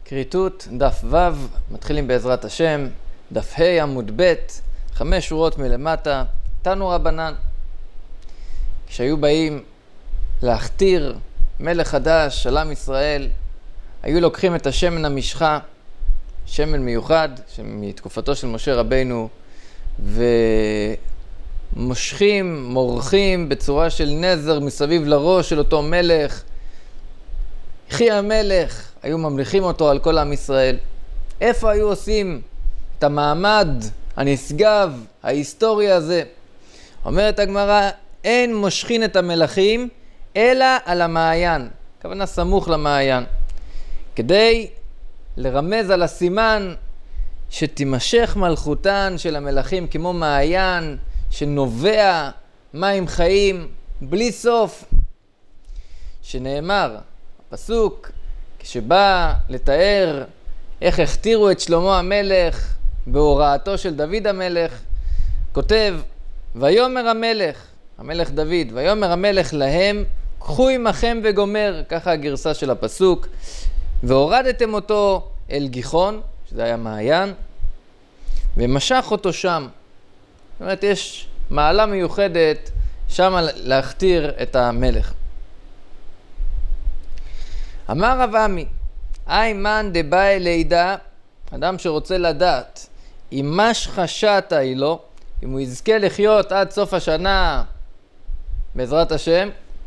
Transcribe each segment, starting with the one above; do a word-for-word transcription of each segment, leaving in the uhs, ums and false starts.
כריתות דף ו', מתחילים בעזרת השם, דף ה' עמוד ב', חמש שורות מלמטה, תנו רבנן. כשהיו באים להכתיר מלך חדש על עם ישראל, היו לוקחים את השמן המשחה, שמן מיוחד, מתקופתו של משה רבינו, ומושכים, מורחים בצורה של נזר מסביב לראש של אותו מלך. יחי המלך, היו ממליכים אותו על כל עם ישראל. איפה היו עושים את המעמד הנשגב, ההיסטורי הזה? אומרת הגמרא, אין מושכין את המלכים אלא על המעיין, כוונה סמוך למעיין, כדי לרמז על הסימן שתימשך מלכותן של המלכים כמו מעיין שנובע מים חיים בלי סוף. שנאמר, הפסוק, כשבא לתאר איך הכתירו את שלמה המלך בהוראתו של דוד המלך, כותב, ויאמר המלך, המלך דוד, ויאמר המלך להם, קחו עמכם וגומר, ככה הגרסה של הפסוק, והורדתם אותו אל גיחון, שזה היה מעיין, ומשך אותו שם. זאת אומרת, יש מעלה מיוחדת שם להכתיר את המלך. אמר רב עמי, איימן דבאי לידע, אדם שרוצה לדעת, אם משכה שעתה היא לו, אם הוא יזכה לחיות עד סוף השנה, בעזרת השם,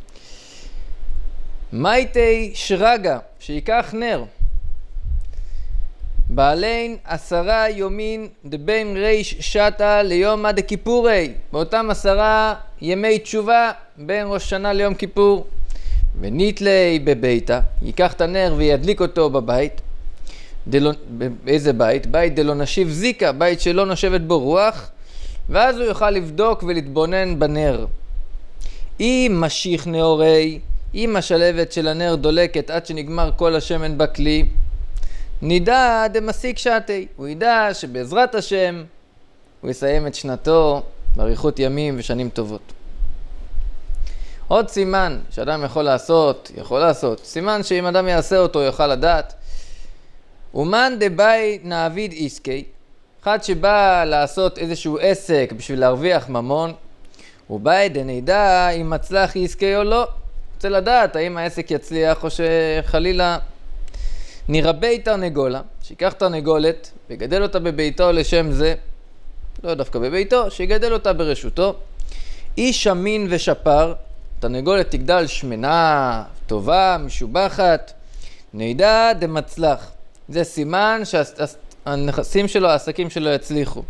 מייטי שרגה, שיקח נר, בעלין עשרה יומין דבין ריש שעתה ליום עד כיפורי, באותם עשרה ימי תשובה בין ראש שנה ליום כיפור, וניתלי בביתה, ייקח את הנר וידליק אותו בבית. דלו, באיזה בית? בית דלא נשיב זיקה, בית שלא נושבת בו רוח, ואז הוא יוכל לבדוק ולהתבונן בנר. אם משיך נאורי, אם השלבת של הנר דולקת עד שנגמר כל השמן בכלי, נדע דמסיק שעתי, הוא ידע שבעזרת השם הוא יסיים את שנתו באריכות ימים ושנים טובות. עוד סימן שאדם יכול לעשות, יכול לעשות, סימן שאם אדם יעשה אותו יוכל לדעת, אומן דבאי נעביד איסקי, אחד שבא לעשות איזשהו עסק בשביל להרוויח ממון, הוא באי דנדע אם מצלח איסקי או לא, רוצה לדעת האם העסק יצליח או שחלילה. נרבי תרנגולה, שיקח תרנגולת וגדל אותה בביתו לשם זה, לא דווקא בביתו, שיגדל אותה ברשותו, איש אמין ושפר, תרנגולת תגדל שמנה, טובה, משובחת, נדע דמצלח. זה סימן שהנכסים שלו, העסקים שלו יצליחו.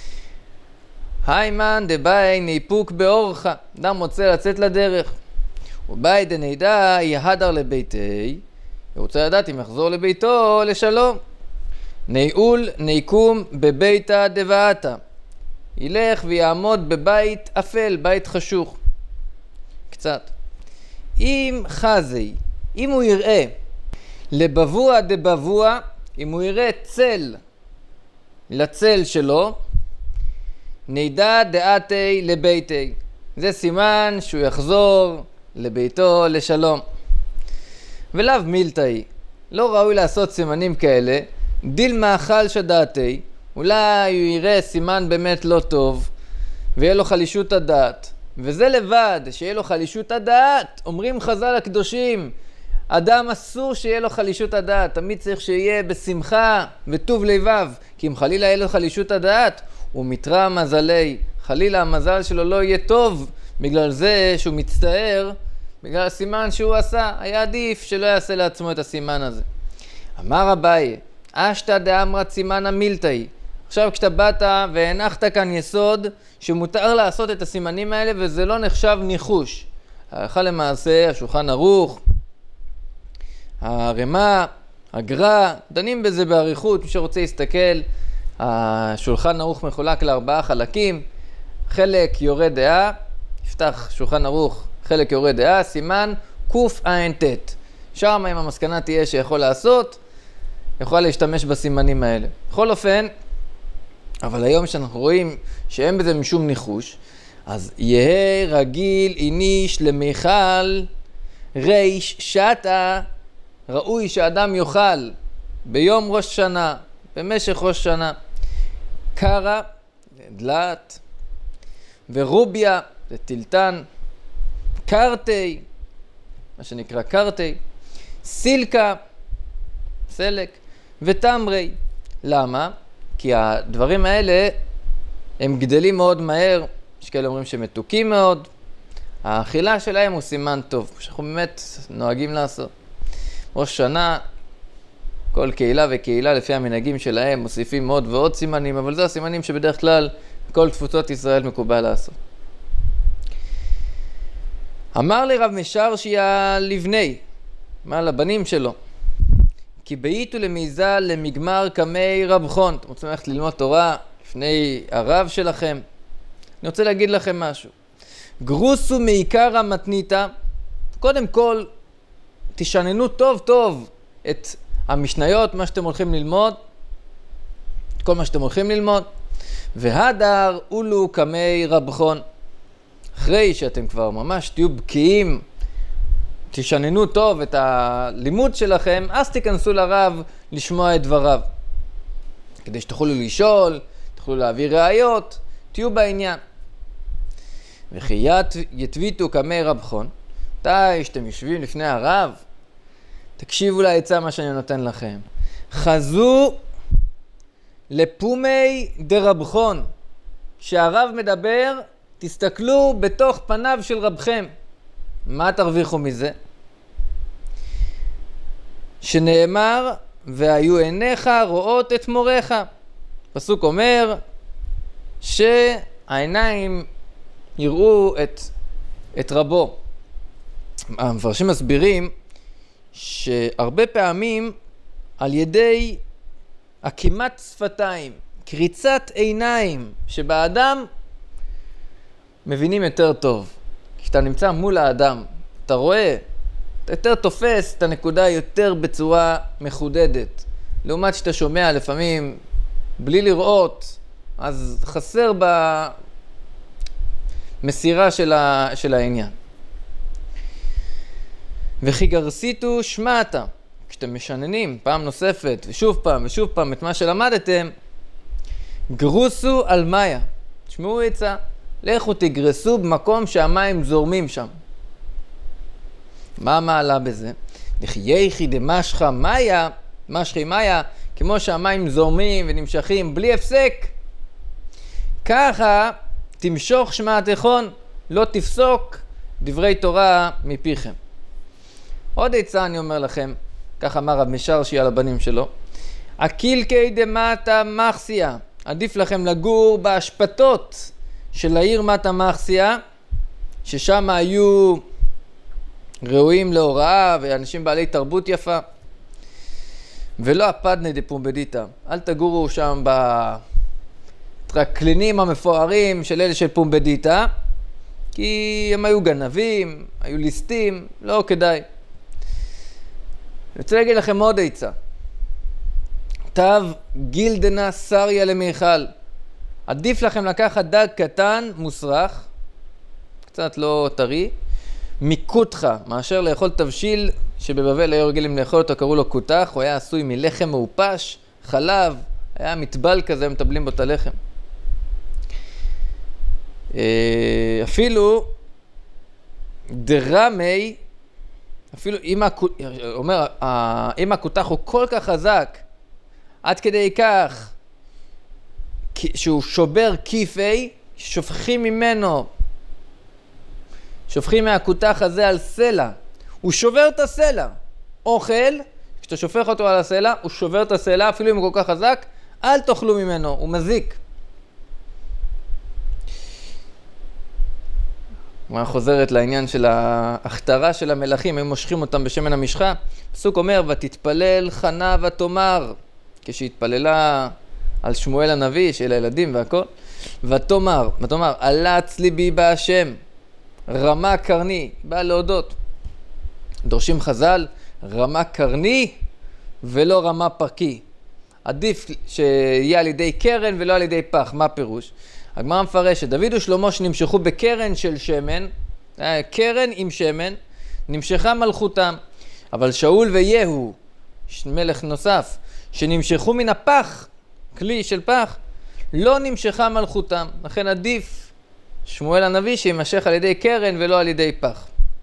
היימן דבאי ניפוק באורך, אדם רוצה לצאת לדרך. ובאי דנדע יהדר לביתי, הוא רוצה לדעת אם יחזור לביתו לשלום. נעול נעקום בביתה דבעתה, ילך ויעמוד בבית אפל, בית חשוך. קצת. אם חזי, אם הוא יראה לבבוע דבבוע, אם הוא יראה צל לצל שלו, נדע דעתי לביתי. זה סימן שהוא יחזור לביתו לשלום. ולאו מילתאי, לא ראוי לעשות סימנים כאלה, דיל מאכל שדעתי, אולי הוא יראה סימן באמת לא טוב, ויהיה לו חלישות הדעת. וזה לבד, שיהיה לו חלישות הדעת, אומרים חז"ל הקדושים, אדם אסור שיהיה לו חלישות הדעת, תמיד צריך שיהיה בשמחה וטוב לבב, כי אם חלילה יהיה לו חלישות הדעת, הוא מתרע מזלי, חלילה המזל שלו לא יהיה טוב, בגלל זה שהוא מצטער, בגלל הסימן שהוא עשה, היה עדיף שלא יעשה לעצמו את הסימן הזה. אמר אביי, אשתא דאמרת סימנא מילתאי, עכשיו כשאתה באת והנחת כאן יסוד שמותר לעשות את הסימנים האלה וזה לא נחשב ניחוש. הלכה למעשה, השולחן ערוך, הרמ"א, הגר"א, דנים בזה באריכות, מי שרוצה להסתכל, השולחן ערוך מחולק לארבעה חלקים, חלק יורה דעה, יפתח שולחן ערוך, חלק יורה דעה, סימן קע"ט. שם אם המסקנה תהיה שיכול לעשות, יכול להשתמש בסימנים האלה. בכל אופן, אבל היום שאנחנו רואים שאין בזה משום ניחוש, אז יהא רגיל איניש למיכל ריש שעתה, ראוי שאדם יאכל ביום ראש שנה, במשך ראש שנה. קרה, זה דלת, ורוביה, זה טילטן, קרטי, מה שנקרא קרטי, סילקה, סלק, ותמרי. למה? כי הדברים האלה הם גדלים מאוד מהר, יש כאלה אומרים שהם מתוקים מאוד, האכילה שלהם הוא סימן טוב, שאנחנו באמת נוהגים לעשות. ראש שנה, כל קהילה וקהילה לפי המנהגים שלהם מוסיפים עוד ועוד סימנים, אבל זה הסימנים שבדרך כלל כל תפוצות ישראל מקובל לעשות. אמר לי רב משרשיה לבני, מה לבנים שלו, כי באיתו למיזה למגמר קמי רב חון. אתם רוצים ללכת ללמוד תורה לפני הרב שלכם? אני רוצה להגיד לכם משהו. גרוסו מעיקר המתניתא, קודם כל תשננו טוב טוב את המשניות, מה שאתם הולכים ללמוד, כל מה שאתם הולכים ללמוד, והדר אולו קמי רב חון. אחרי שאתם כבר ממש תהיו בקיאים, תשננו טוב את הלימוד שלכם, אז תיכנסו לרב לשמוע את דבריו. כדי שתוכלו לשאול, תוכלו להביא ראיות, תהיו בעניין. וכי יתביטו קמי רב חון, מתי שאתם יושבים לפני הרב, תקשיבו לעצה מה שאני נותן לכם. חזו לפומי דרב חון. כשהרב מדבר, תסתכלו בתוך פניו של רבכם. מה תרוויחו מזה? שנאמר, והיו עיניך רואות את מורך. פסוק אומר שהעיניים יראו את, את רבו. המפרשים מסבירים שהרבה פעמים על ידי עקימת שפתיים, קריצת עיניים, שבאדם מבינים יותר טוב. כשאתה נמצא מול האדם, אתה רואה, אתה יותר תופס את הנקודה יותר בצורה מחודדת. לעומת שאתה שומע לפעמים בלי לראות, אז חסר במסירה של, ה, של העניין. וכי גרסיתו שמעתה, כשאתם משננים פעם נוספת ושוב פעם ושוב פעם את מה שלמדתם, גרוסו על מאיה. תשמעו עצה, לכו תגרסו במקום שהמים זורמים שם. מה המעלה בזה? לכי יחי דמשכה מאיה, משכי מאיה, כמו שהמים זורמים ונמשכים בלי הפסק, ככה תמשוך שמעתכון, לא תפסוק דברי תורה מפיכם. עוד עצה אני אומר לכם, כך אמר רב משרשיה לבנים שלו, הקילקי דמטה מחסיה, עדיף לכם לגור בהשפטות של העיר מטה מחסיה, ששם היו ראויים להוראה ואנשים בעלי תרבות יפה, ולא הפדנה דפומבדיתא. אל תגורו שם בטרקלינים המפוארים של אלה של פומבדיתא, כי הם היו גנבים, היו ליסטים, לא כדאי. אני רוצה להגיד לכם עוד עצה. תו גילדנה סריה למיכל. עדיף לכם לקחת דג קטן, מוסרח, קצת לא טרי, מקותחה, מאשר לאכול תבשיל שבבבל היו רגילים לאכול אותו, קראו לו קותח, הוא היה עשוי מלחם מעופש, חלב, היה מטבל כזה, מטבלים בו את הלחם. אפילו דרמי, אפילו אם, אומר, אם הקותח הוא כל כך חזק, עד כדי כך שהוא שובר כיפי, שופכים ממנו, שופכים מהקותח הזה על סלע. הוא שובר את הסלע. אוכל, כשאתה שופך אותו על הסלע, הוא שובר את הסלע, אפילו אם הוא כל כך חזק, אל תאכלו ממנו, הוא מזיק. מה חוזרת לעניין של ההכתרה של המלכים, הם מושכים אותם בשמן המשחה. פסוק אומר, ותתפלל חנה ותאמר, כשהתפללה על שמואל הנביא, של הילדים והכל, ותאמר, ותאמר, עלץ ליבי בהשם, רמה קרני, בא להודות. דורשים חז"ל, רמה קרני ולא רמה פרקי. עדיף שיהיה על ידי קרן ולא על ידי פח. מה פירוש? הגמרא מפרשת, דוד ושלמה שנמשכו בקרן של שמן, קרן עם שמן, נמשכה מלכותם. אבל שאול ויהו, מלך נוסף, שנמשכו מן הפח, כלי של פח, לא נמשכה מלכותם. לכן עדיף שמואל הנביא שימשך על ידי קרן ולא על ידי פח.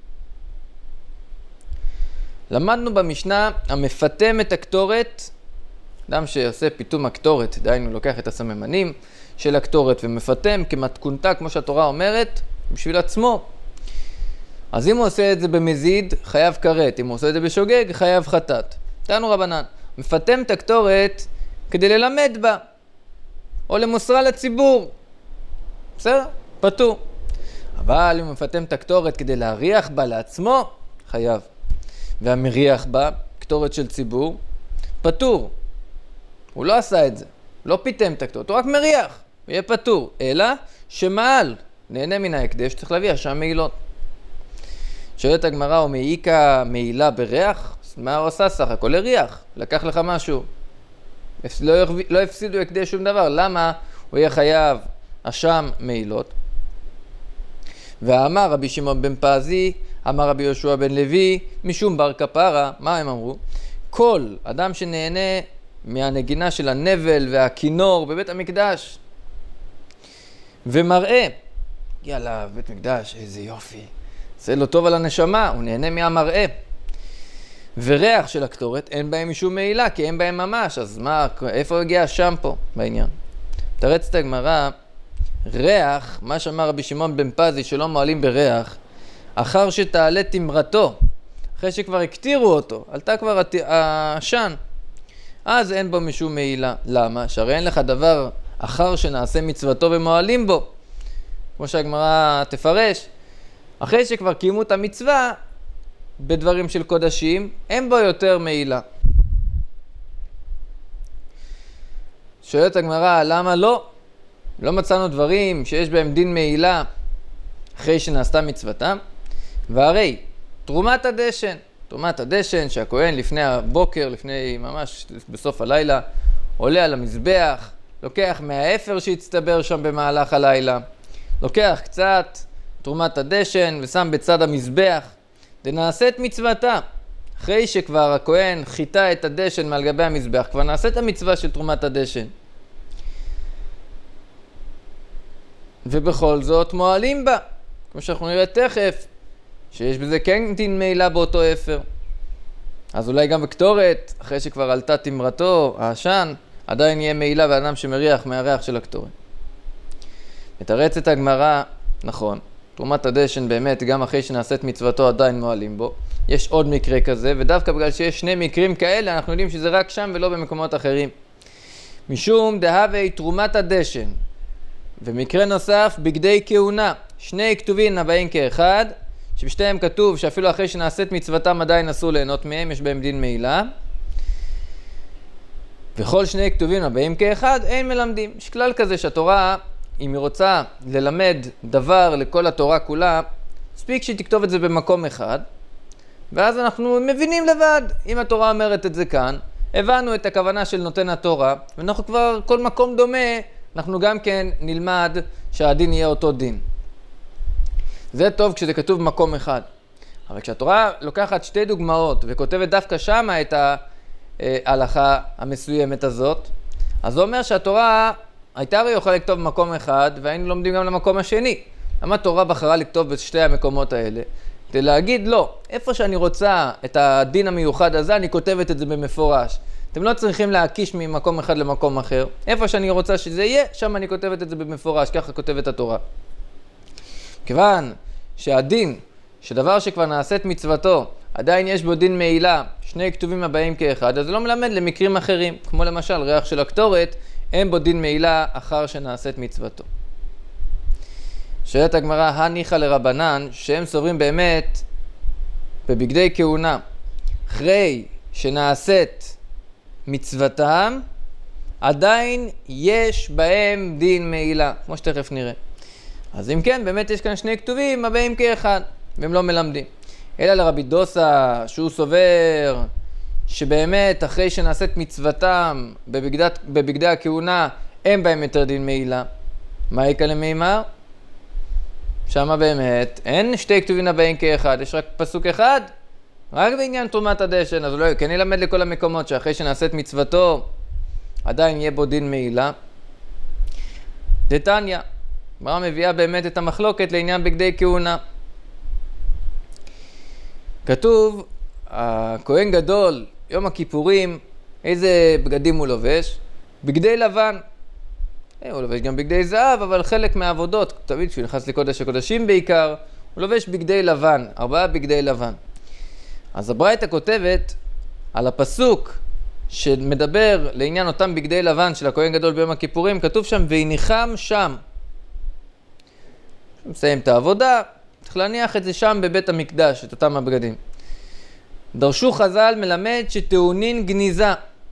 למדנו במשנה, המפתם את הקטורת, אדם שעושה פיתום הקטורת, דהיינו לוקח את הסממנים של הקטורת ומפתם כמתכונתה, כמו שהתורה אומרת, בשביל עצמו. אז אם הוא עושה את זה במזיד, חייב כרת. אם הוא עושה את זה בשוגג, חייב חטאת. תנו רבנן, מפתם את הקטורת כדי ללמד בה, או למוסרה לציבור. בסדר? פטור. אבל אם הוא מפתם את הקטורת כדי להריח בה לעצמו, חייב. והמריח בה, קטורת של ציבור, פטור. הוא לא עשה את זה. לא פיתם את הקטורת, הוא רק מריח. יהיה פטור. אלא שמעל, נהנה מן ההקדש, צריך להביא אשם מעילות. שואלת הגמרא, הוא מעיקה מעילה בריח? מה הוא עשה סך הכל? לריח. לקח לך משהו. לא, לא הפסידו הקדש שום דבר. למה הוא יהיה חייב אשם מעילות? ואמר רבי שמעון בן פזי, אמר רבי יהושע בן לוי, משום בר כפרה, מה הם אמרו? כל אדם שנהנה מהנגינה של הנבל והכינור בבית המקדש, ומראה, יאללה, בית מקדש, איזה יופי, זה לא טוב על הנשמה, הוא נהנה מהמראה. וריח של הקטורת, אין בהם משום מעילה, כי אין בהם ממש, אז מה, איפה הגיע השם פה בעניין? תרצת הגמרא, ריח, מה שאמר רבי שמעון בן פזי, שלא מועלים בריח, אחר שתעלה תמרתו, אחרי שכבר הקטירו אותו, עלתה כבר השן, אז אין בו משום מעילה. למה? שהרי אין לך דבר אחר שנעשה מצוותו ומועלים בו. כמו שהגמרא תפרש, אחרי שכבר קיימו את המצווה, בדברים של קודשים, אין בו יותר מעילה. שואלת הגמרא, למה לא? לא מצאנו דברים שיש בהם דין מעילה אחרי שנעשתה מצוותם? והרי תרומת הדשן, תרומת הדשן שהכהן לפני הבוקר, לפני ממש בסוף הלילה, עולה על המזבח, לוקח מהאפר שהצטבר שם במהלך הלילה, לוקח קצת תרומת הדשן ושם בצד המזבח, ונעשית מצוותה. אחרי שכבר הכהן חיטה את הדשן מעל גבי המזבח, כבר נעשית המצווה של תרומת הדשן. ובכל זאת מועלים בה, כמו שאנחנו נראה תכף, שיש בזה כן דין מעילה באותו אפר. אז אולי גם בקטורת, אחרי שכבר עלתה תמרתו, העשן, עדיין יהיה מעילה באדם שמריח מהריח של הקטורת. מתרצת הגמרא, נכון, תרומת הדשן באמת, גם אחרי שנעשית מצוותו עדיין מועלים בו. יש עוד מקרה כזה, ודווקא בגלל שיש שני מקרים כאלה, אנחנו יודעים שזה רק שם ולא במקומות אחרים. משום דהווה תרומת הדשן, ומקרה נוסף, בגדי כהונה, שני כתובים הבאים כאחד, שבשתיהם כתוב שאפילו אחרי שנעשית מצוותם עדיין אסור ליהנות מהם, יש בהם דין מעילה. וכל שני כתובים הבאים כאחד, אין מלמדים. יש כלל כזה שהתורה, אם היא רוצה ללמד דבר לכל התורה כולה, מספיק שהיא תכתוב את זה במקום אחד, ואז אנחנו מבינים לבד. אם התורה אומרת את זה כאן, הבנו את הכוונה של נותן התורה, ואנחנו כבר, כל מקום דומה, אנחנו גם כן נלמד שהדין יהיה אותו דין. זה טוב כשזה כתוב במקום אחד. אבל כשהתורה לוקחת שתי דוגמאות וכותבת דווקא שמה את ההלכה המסוימת הזאת, אז זה אומר שהתורה הייתה הרי יכולה לכתוב במקום אחד, והיינו לומדים גם למקום השני. למה התורה בחרה לכתוב בשתי המקומות האלה? כדי להגיד לא, איפה שאני רוצה את הדין המיוחד הזה, אני כותבת את זה במפורש. אתם לא צריכים להקיש ממקום אחד למקום אחר. איפה שאני רוצה שזה יהיה, שם אני כותבת את זה במפורש, ככה כותבת התורה. כיוון שהדין, שדבר שכבר נעשית מצוותו, עדיין יש בו דין מעילה, שני כתובים הבאים כאחד, אז זה לא מלמד למקרים אחרים, כמו למשל ריח של הקטורת, אין בו דין מעילה אחר שנעשית מצוותו. שואלת הגמרא, הניחא לרבנן, שהם סוברים באמת בבגדי כהונה, אחרי שנעשית מצוותם, עדיין יש בהם דין מעילה, כמו שתכף נראה. אז אם כן, באמת יש כאן שני כתובים הבאים כאחד, והם לא מלמדים. אלא לרבי דוסה, שהוא סובר שבאמת אחרי שנעשית מצוותם בבגדי, בבגדי הכהונה, אין בהם יותר דין מעילה. מה יקה למימר? שמה באמת אין שתי כתובים הבאים כאחד, יש רק פסוק אחד, רק בעניין תרומת הדשן, אז אולי כן ילמד לכל המקומות שאחרי שנעשית מצוותו, עדיין יהיה בו דין מעילה. דתניא, הגמרא מביאה באמת את המחלוקת לעניין בגדי כהונה. כתוב, הכהן גדול, יום הכיפורים, איזה בגדים הוא לובש? בגדי לבן. הוא לובש גם בגדי זהב, אבל חלק מהעבודות, תמיד כשהוא נכנס לקודש הקודשים בעיקר, הוא לובש בגדי לבן, ארבעה בגדי לבן. אז הברייתא כותבת על הפסוק שמדבר לעניין אותם בגדי לבן של הכהן גדול ביום הכיפורים, כתוב שם, והניחם שם. מסיים את העבודה, צריך להניח את זה שם בבית המקדש, את אותם הבגדים. דרשו חז"ל מלמד שטעונין גניזה.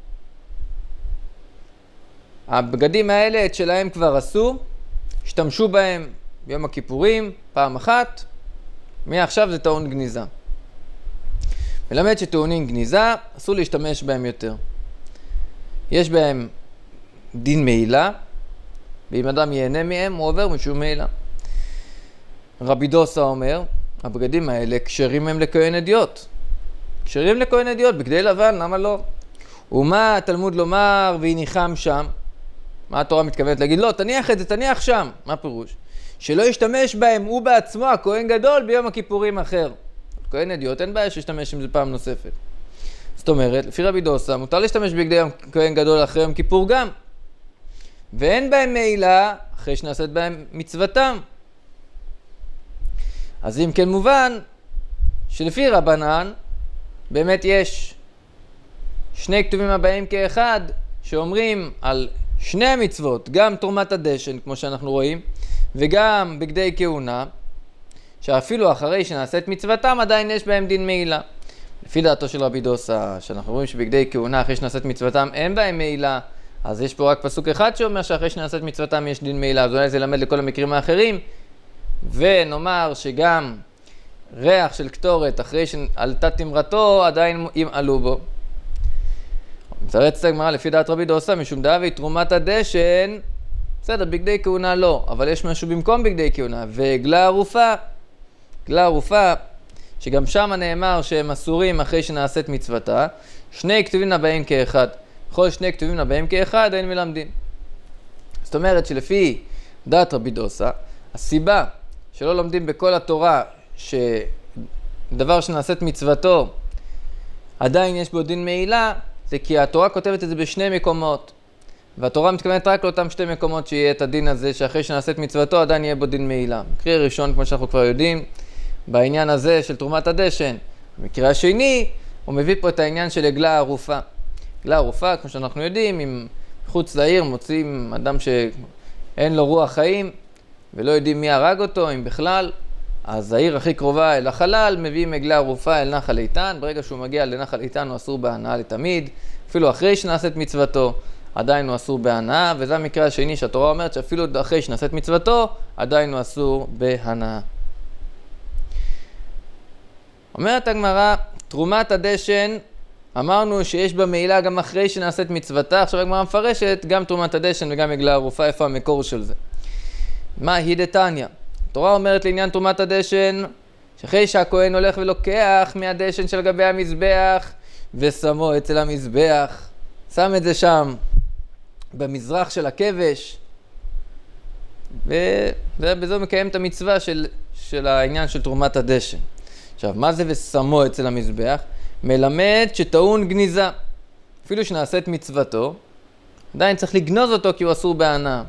הבגדים האלה את שלהם כבר עשו, השתמשו בהם ביום הכיפורים פעם אחת, מעכשיו זה טעון גניזה. מלמד שטעונין גניזה, אסור להשתמש בהם יותר. יש בהם דין מעילה, ואם אדם ייהנה מהם, הוא עובר משום מעילה. רבי דוסה אומר, הבגדים האלה כשרים הם לכהן אדיוט. כשרים לכהן אדיוט, בגדי לבן, למה לא? ומה התלמוד לומר והניחם שם? מה התורה מתכוונת להגיד? לא, תניח את זה, תניח שם. מה פירוש? שלא ישתמש בהם הוא בעצמו, הכהן גדול, ביום הכיפורים אחר. כהן אדיוט, אין בעיה שישתמש עם זה פעם נוספת. זאת אומרת, לפי רבי דוסה, מותר להשתמש בגדי כהן גדול אחרי יום כיפור גם. ואין בהם מעילה אחרי שנעשית בהם מצוותם. אז אם כן מובן, שלפי רבנן, באמת יש שני כתובים הבאים כאחד, שאומרים על שני המצוות, גם תרומת הדשן, כמו שאנחנו רואים, וגם בגדי כהונה, שאפילו אחרי שנעשית מצוותם, עדיין יש בהם דין מעילה. לפי דעתו של רבי דוסה, שאנחנו רואים שבגדי כהונה, אחרי שנעשית מצוותם, אין בהם מעילה, אז יש פה רק פסוק אחד שאומר שאחרי שנעשית מצוותם יש דין מעילה, אז אולי זה ילמד לכל המקרים האחרים, ונאמר שגם ריח של קטורת אחרי שעלתה תמרתו, עדיין ימעלו בו. מצרץ את הגמרא לפי דעת רבי דוסה, משום דאבי תרומת הדשן, בסדר, בגדי כהונה לא, אבל יש משהו במקום בגדי כהונה, ועגלה ערופה, עגלה ערופה, שגם שם נאמר שהם אסורים אחרי שנעשית מצוותה, שני כתובים הבאים כאחד. בכל שני כתובים הבאים כאחד, אין מלמדין. זאת אומרת שלפי דעת רבי דוסה, הסיבה שלא לומדים בכל התורה שדבר שנעשית מצוותו עדיין יש בו דין מעילה, זה כי התורה כותבת את זה בשני מקומות. והתורה מתכוונת רק לאותם שתי מקומות שיהיה את הדין הזה, שאחרי שנעשית מצוותו עדיין יהיה בו דין מעילה. מקרה ראשון, כמו שאנחנו כבר יודעים, בעניין הזה של תרומת הדשן. במקרה השני, הוא מביא פה את העניין של עגלה ערופה. עגלה ערופה, כמו שאנחנו יודעים, אם חוץ לעיר מוצאים אדם שאין לו רוח חיים, ולא יודעים מי הרג אותו, אם בכלל, אז העיר הכי קרובה אל החלל, מביאים עגלה ערופה אל נחל איתן. ברגע שהוא מגיע לנחל איתן הוא אסור בהנאה לתמיד, אפילו אחרי שנעשית מצוותו, עדיין הוא אסור בהנאה, וזה המקרה השני שהתורה אומרת שאפילו אחרי שנעשית מצוותו, עדיין הוא אסור בהנאה. אומרת הגמרא, תרומת הדשן, אמרנו שיש בה מעילה גם אחרי שנעשית מצוותה, עכשיו הגמרא מפרשת גם תרומת הדשן וגם עגלה ערופה, איפה המקור של זה? מה היא דתניא? התורה אומרת לעניין תרומת הדשן, שאחרי שהכהן הולך ולוקח מהדשן של גבי המזבח, ושמו אצל המזבח, שם את זה שם, במזרח של הכבש, ובזו מקיים את המצווה של, של העניין של תרומת הדשן. עכשיו, מה זה ושמו אצל המזבח? מלמד שטעון גניזה. אפילו שנעשית מצוותו, עדיין צריך לגנוז אותו כי הוא אסור בהנאה.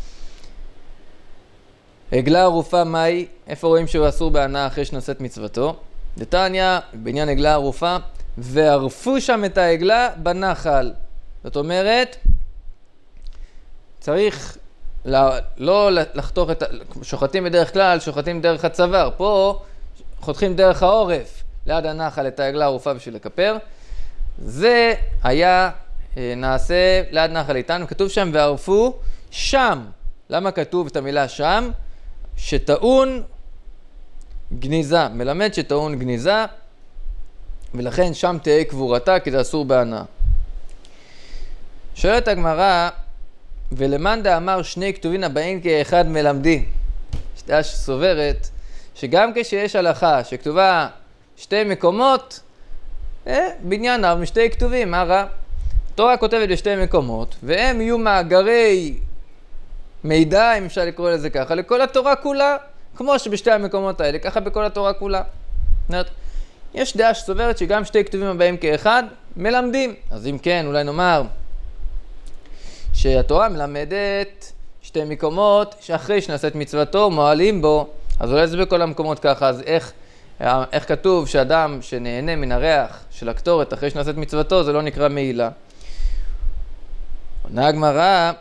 עגלה ערופה מהי? איפה רואים שהוא אסור בהנאה אחרי שנעשית מצוותו? דתניא, בעניין עגלה ערופה, וערפו שם את העגלה בנחל. זאת אומרת, צריך לא לחתוך את, שוחטים בדרך כלל, שוחטים דרך הצוואר. פה חותכים דרך העורף ליד הנחל את העגלה הערופה בשביל לקפר. זה היה נעשה ליד נחל איתן, כתוב שם וערפו שם. למה כתוב את המילה שם? שטעון גניזה, מלמד שטעון גניזה, ולכן שם תהיה קבורתה, כי זה אסור בהנאה. שואלת הגמרא, ולמאן דאמר שני כתובין הבאים כאחד מלמדי. שתיה שסוברת, שגם כשיש הלכה שכתובה שתי מקומות, אה, בניין אב משתי כתובים, מה רע? התורה כותבת בשתי מקומות, והם יהיו מאגרי מידע, אם אפשר לקרוא לזה ככה, לכל התורה כולה, כמו שבשתי המקומות האלה, ככה בכל התורה כולה. יש דעה שסוברת שגם שתי כתובים הבאים כאחד מלמדים. אז אם כן, אולי נאמר שהתורה מלמדת שתי מקומות שאחרי שנעשית מצוותו מועלים בו, אז אולי זה בכל המקומות ככה. אז איך, איך כתוב שאדם שנהנה מן הריח של הקטורת אחרי שנעשית מצוותו, זה לא נקרא מעילה? עונה הגמרא,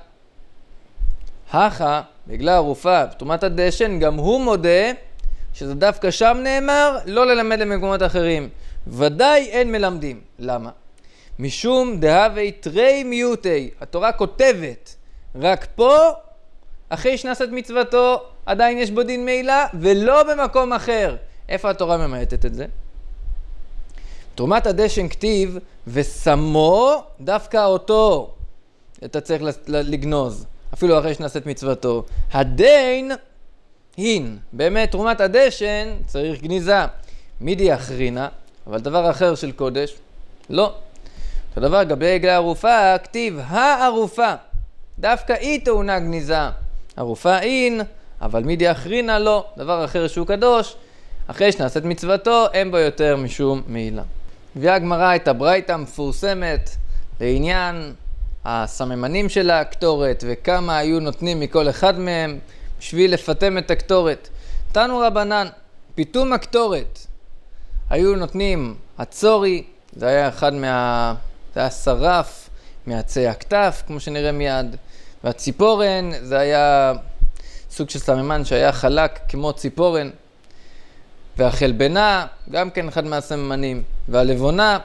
הכה, בגלל ערופה, בתרומת הדשן, גם הוא מודה שזה דווקא שם נאמר לא ללמד למקומות אחרים. ודאי אין מלמדים. למה? משום דהווי תרי מיוטי. התורה כותבת, רק פה, אחרי שנעשית מצוותו, עדיין יש בו דין מעילה, ולא במקום אחר. איפה התורה ממעטת את זה? תרומת הדשן כתיב, ושמו דווקא אותו. אתה צריך לגנוז, אפילו אחרי שנעשית מצוותו. הדין, הין, באמת תרומת הדשן צריך גניזה. מידי אחרינה, אבל דבר אחר של קודש, לא. אותו דבר גבי עגלה ערופה, כתיב הערופה, דווקא היא טעונה גניזה. ערופה אין, אבל מידי אחרינה לא. דבר אחר שהוא קדוש, אחרי שנעשית מצוותו, אין בו יותר משום מעילה. הביאה הגמרא את הברייתא המפורסמת לעניין הסממנים של הקטורת וכמה היו נותנים מכל אחד מהם בשביל לפתם את הקטורת. תנו רבנן, פיתום הקטורת היו נותנים הצורי, זה היה אחד מה... זה היה שרף מעצי הכתף, כמו שנראה מיד, והציפורן זה היה סוג של סממן שהיה חלק כמו ציפורן, והחלבנה גם כן אחד מהסממנים, והלבונה,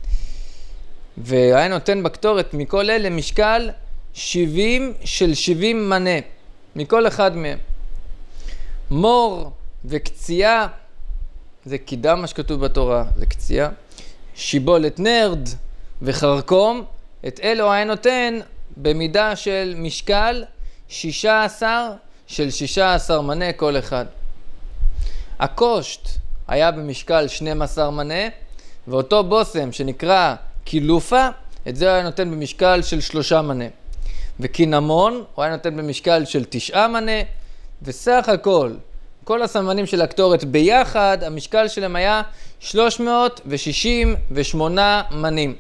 והיה נותן בקטורת מכל אלה משקל שבעים של שבעים מנה, מכל אחד מהם. מור וקצייה, זה קידה מה שכתוב בתורה, זה קצייה. שיבולת נרד וחרקום, את אלו היה נותן במידה של משקל שישה עשר של שישה עשר מנה כל אחד. הקושט היה במשקל שנים עשר מנה, ואותו בוסם שנקרא קילופה, את זה היה נותן במשקל של שלושה מנה. וקינמון הוא היה נותן במשקל של תשעה מנה, וסך הכל, כל הסממנים של הקטורת ביחד, המשקל שלהם היה שלוש מאות שישים ושמונה מנים.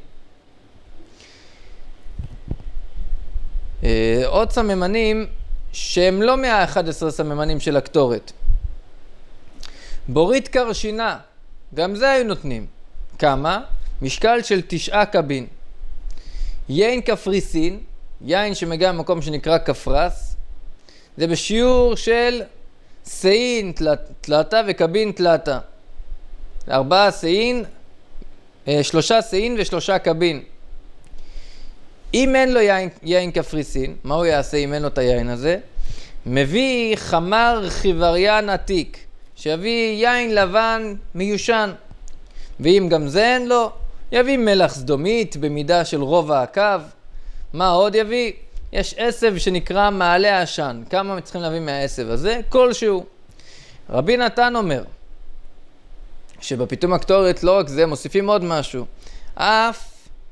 אה, עוד סממנים שהם לא מה-אחד עשר סממנים של הקטורת. בורית קרשינה, גם זה היו נותנים. כמה? משקל של תשעה קבין. יין קפריסין, יין שמגיע ממקום שנקרא קפרס, זה בשיעור של סאין תלתה וקבין תלתה. ארבעה סאין, שלושה סאין ושלושה קבין. אם אין לו יין, יין קפריסין, מה הוא יעשה אם אין לו את היין הזה? מביא חמר חיווריין עתיק, שיביא יין לבן מיושן. ואם גם זה אין לו, יביא מלח סדומית במידה של רובע הקו. מה עוד יביא? יש עשב שנקרא מעלה עשן. כמה צריכים להביא מהעשב הזה? כלשהו. רבי נתן אומר שבפיתום הקטורת לא רק זה, מוסיפים עוד משהו. אף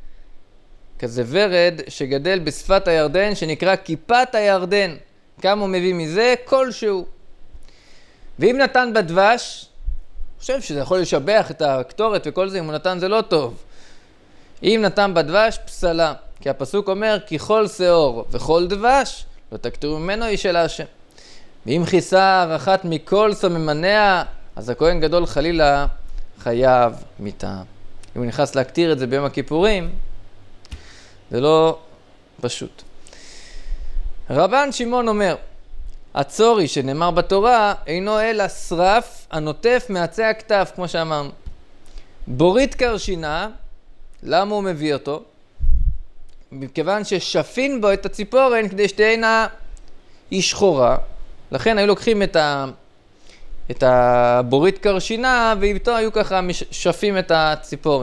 כזה ורד שגדל בשפת הירדן שנקרא כיפת הירדן. כמה הוא מביא מזה? כלשהו. ואם נתן בדבש, חושב שזה יכול לשבח את הקטורת וכל זה, אם הוא נתן זה לא טוב. אם נתן בדבש, פסלה. כי הפסוק אומר, כי כל שאור וכל דבש, לא תקטרו ממנו איש אל השם. ואם חיסר אחת מכל סממניה, אז הכהן גדול חלילה חייב מיתה. אם הוא נכנס להקטיר את זה ביום הכיפורים, זה לא פשוט. רבן שמעון אומר, הצורי שנאמר בתורה אינו אלא שרף הנוטף מעצי הכתף, כמו שאמרנו. בורית קרשינה, למה הוא מביא אותו? מכיוון ששפין בו את הציפורן כדי שתהיינה היא שחורה, לכן היו לוקחים את, ה... את הבורית קרשינה ואיתו היו ככה שפים את הציפורן.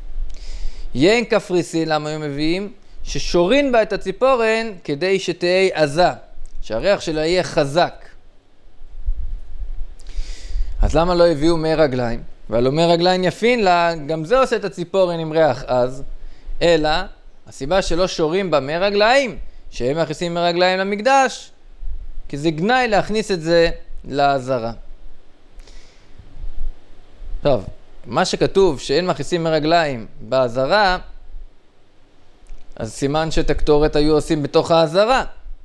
יין קפריסין, למה היו מביאים? ששורין בה את הציפורן כדי שתהיה עזה, שהריח שלה יהיה חזק. אז למה לא הביאו מי רגליים? ועל אומר רגליים יפין לה, גם זה עושה את הציפורן עם ריח אז, אלא הסיבה שלא שורים בה מרגליים, שהם מכניסים מרגליים למקדש, כי זה גנאי להכניס את זה לעזרה. טוב, מה שכתוב שאין מכניסים מרגליים בעזרה, אז סימן שאת הקטורת היו עושים בתוך העזרה.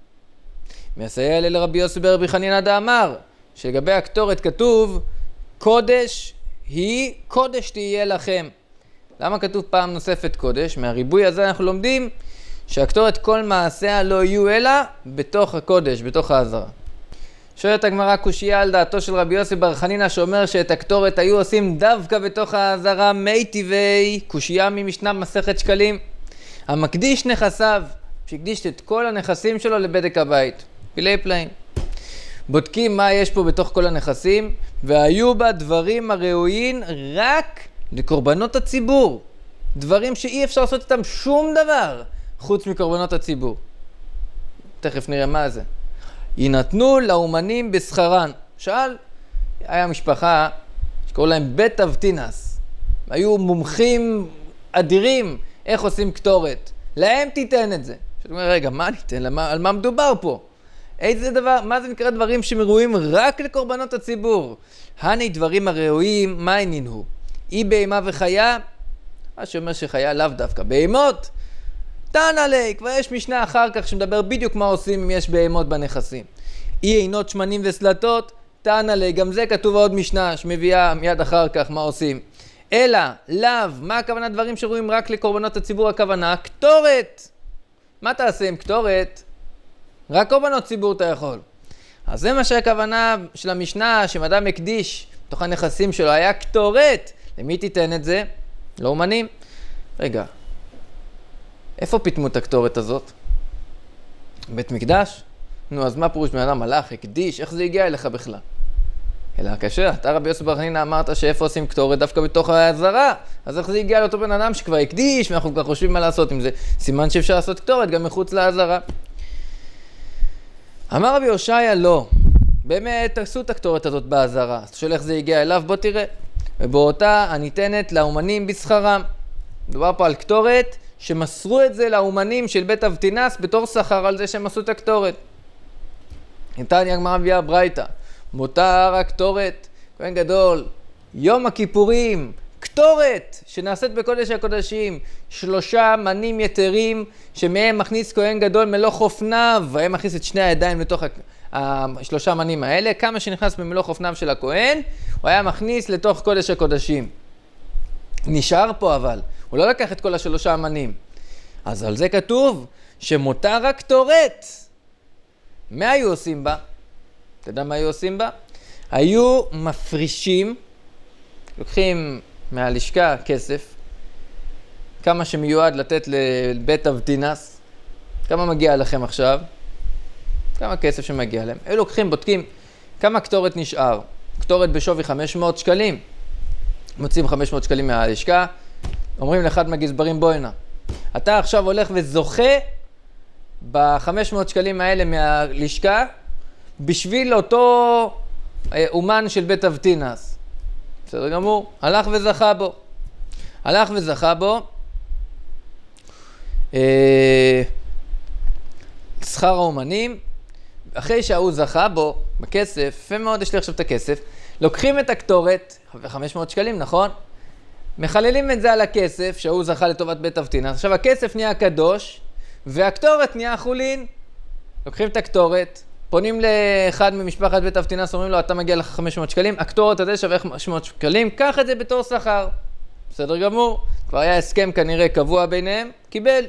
מסייע אלה לרבי יוסי ברבי חנינא דאמר, שלגבי הקטורת כתוב, קודש היא, קודש תהיה לכם. למה כתוב פעם נוספת קודש? מהריבוי הזה אנחנו לומדים שהקטורת כל מעשיה לא יהיו אלא בתוך הקודש, בתוך העזרה. שואלת הגמרא קושייה על דעתו של רבי יוסי בר חנינא שאומר שאת הקטורת היו עושים דווקא בתוך העזרה מי טבעי, קושייה ממשנה מסכת שקלים. המקדיש נכסיו, שהקדיש את כל הנכסים שלו לבדק הבית, פילי פלאים. בודקים מה יש פה בתוך כל הנכסים, והיו בה דברים הראויים רק לקורבנות הציבור. דברים שאי אפשר לעשות איתם שום דבר חוץ מקורבנות הציבור. תכף נראה מה זה. יינתנו לאומנים בשכרן. שאל, היה משפחה שקראו להם בית אבטינס. היו מומחים אדירים איך עושים קטורת. להם תיתן את זה. שאתה אומר, רגע, מה ניתן? למה, על מה מדובר פה? איזה דבר, מה זה נקרא דברים שמראויים רק לקורבנות הציבור? הני דברים הראויים, מה העניין הוא? אי בהמה וחיה, מה שאומר שחיה לאו דווקא. בהמות, תענה לי, כבר יש משנה אחר כך שמדבר בדיוק מה עושים אם יש בהמות בנכסים. אי עינות שמנים וסלטות, תענה לי, גם זה כתוב עוד משנה שמביאה מיד אחר כך מה עושים. אלא, לאו, מה הכוונה דברים שרואים רק לקורבנות הציבור? הכוונה, קטורת. מה תעשה עם קטורת? רק קורבנות ציבור אתה יכול. אז זה מה שהכוונה של המשנה, שאם אדם הקדיש בתוך הנכסים שלו היה קטורת, למי תיתן את זה? לאומנים. רגע, איפה פיתמו את הקטורת הזאת? בית מקדש? נו, אז מה פירוש בן אדם הלך, הקדיש, איך זה הגיע אליך בכלל? אלא קשה, אתה רבי יוסי בר חנינא אמרת שאיפה עושים קטורת דווקא בתוך העזרה, אז איך זה הגיע לאותו בן אדם שכבר הקדיש, ואנחנו כבר חושבים מה לעשות עם זה? סימן שאפשר לעשות קטורת גם מחוץ לעזרה. אמר רבי הושעיה לא, באמת תעשו את הקטורת הזאת בעזרה, אז שואל איך זה הגיע אליו, בוא תראה. ובאותה הניתנת לאומנים בשכרם. מדובר פה על קטורת שמסרו את זה לאומנים של בית אבטינס בתור שכר על זה שהם עשו את הקטורת. ניתן הגמרא מביאה ברייתא, מותר הקטורת, כהן גדול, יום הכיפורים, קטורת שנעשית בקודש הקודשים, שלושה מנים יתרים שמהם מכניס כהן גדול מלוך אופניו, והם מכניס את שני הידיים לתוך השלושה מנים האלה, כמה שנכנס במלוך אופניו של הכהן, הוא היה מכניס לתוך קודש הקודשים. נשאר פה אבל, הוא לא לקח את כל השלושה מנים. אז על זה כתוב שמותר הקטורת. מה היו עושים בה? אתה יודע מה היו עושים בה? היו מפרישים, לוקחים מהלשכה כסף, כמה שמיועד לתת לבית אבטינס, כמה מגיע לכם עכשיו? כמה כסף שמגיע להם? היו לוקחים, בודקים כמה קטורת נשאר. קטורת בשווי חמש מאות שקלים. מוצאים חמש מאות שקלים מהלשכה, אומרים לאחד מהגזברים בואינה. אתה עכשיו הולך וזוכה ב-חמש מאות שקלים האלה מהלשכה, בשביל אותו אומן של בית אבטינס. בסדר גמור, הלך וזכה בו. הלך וזכה בו. אה, שכר האומנים, אחרי שההוא זכה בו, בכסף, יפה מאוד, יש לי עכשיו את הכסף, לוקחים את הקטורת, חמש מאות שקלים, נכון? מחללים את זה על הכסף, שההוא זכה לטובת בית אבטינס. עכשיו הכסף נהיה קדוש, והקטורת נהיה חולין. לוקחים את הקטורת, פונים לאחד ממשפחת בית אבטינס, אומרים לו, אתה מגיע לך חמש מאות שקלים, הקטורת הזה שווה חמש מאות שקלים, קח את זה בתור שכר. בסדר גמור, כבר היה הסכם כנראה קבוע ביניהם, קיבל.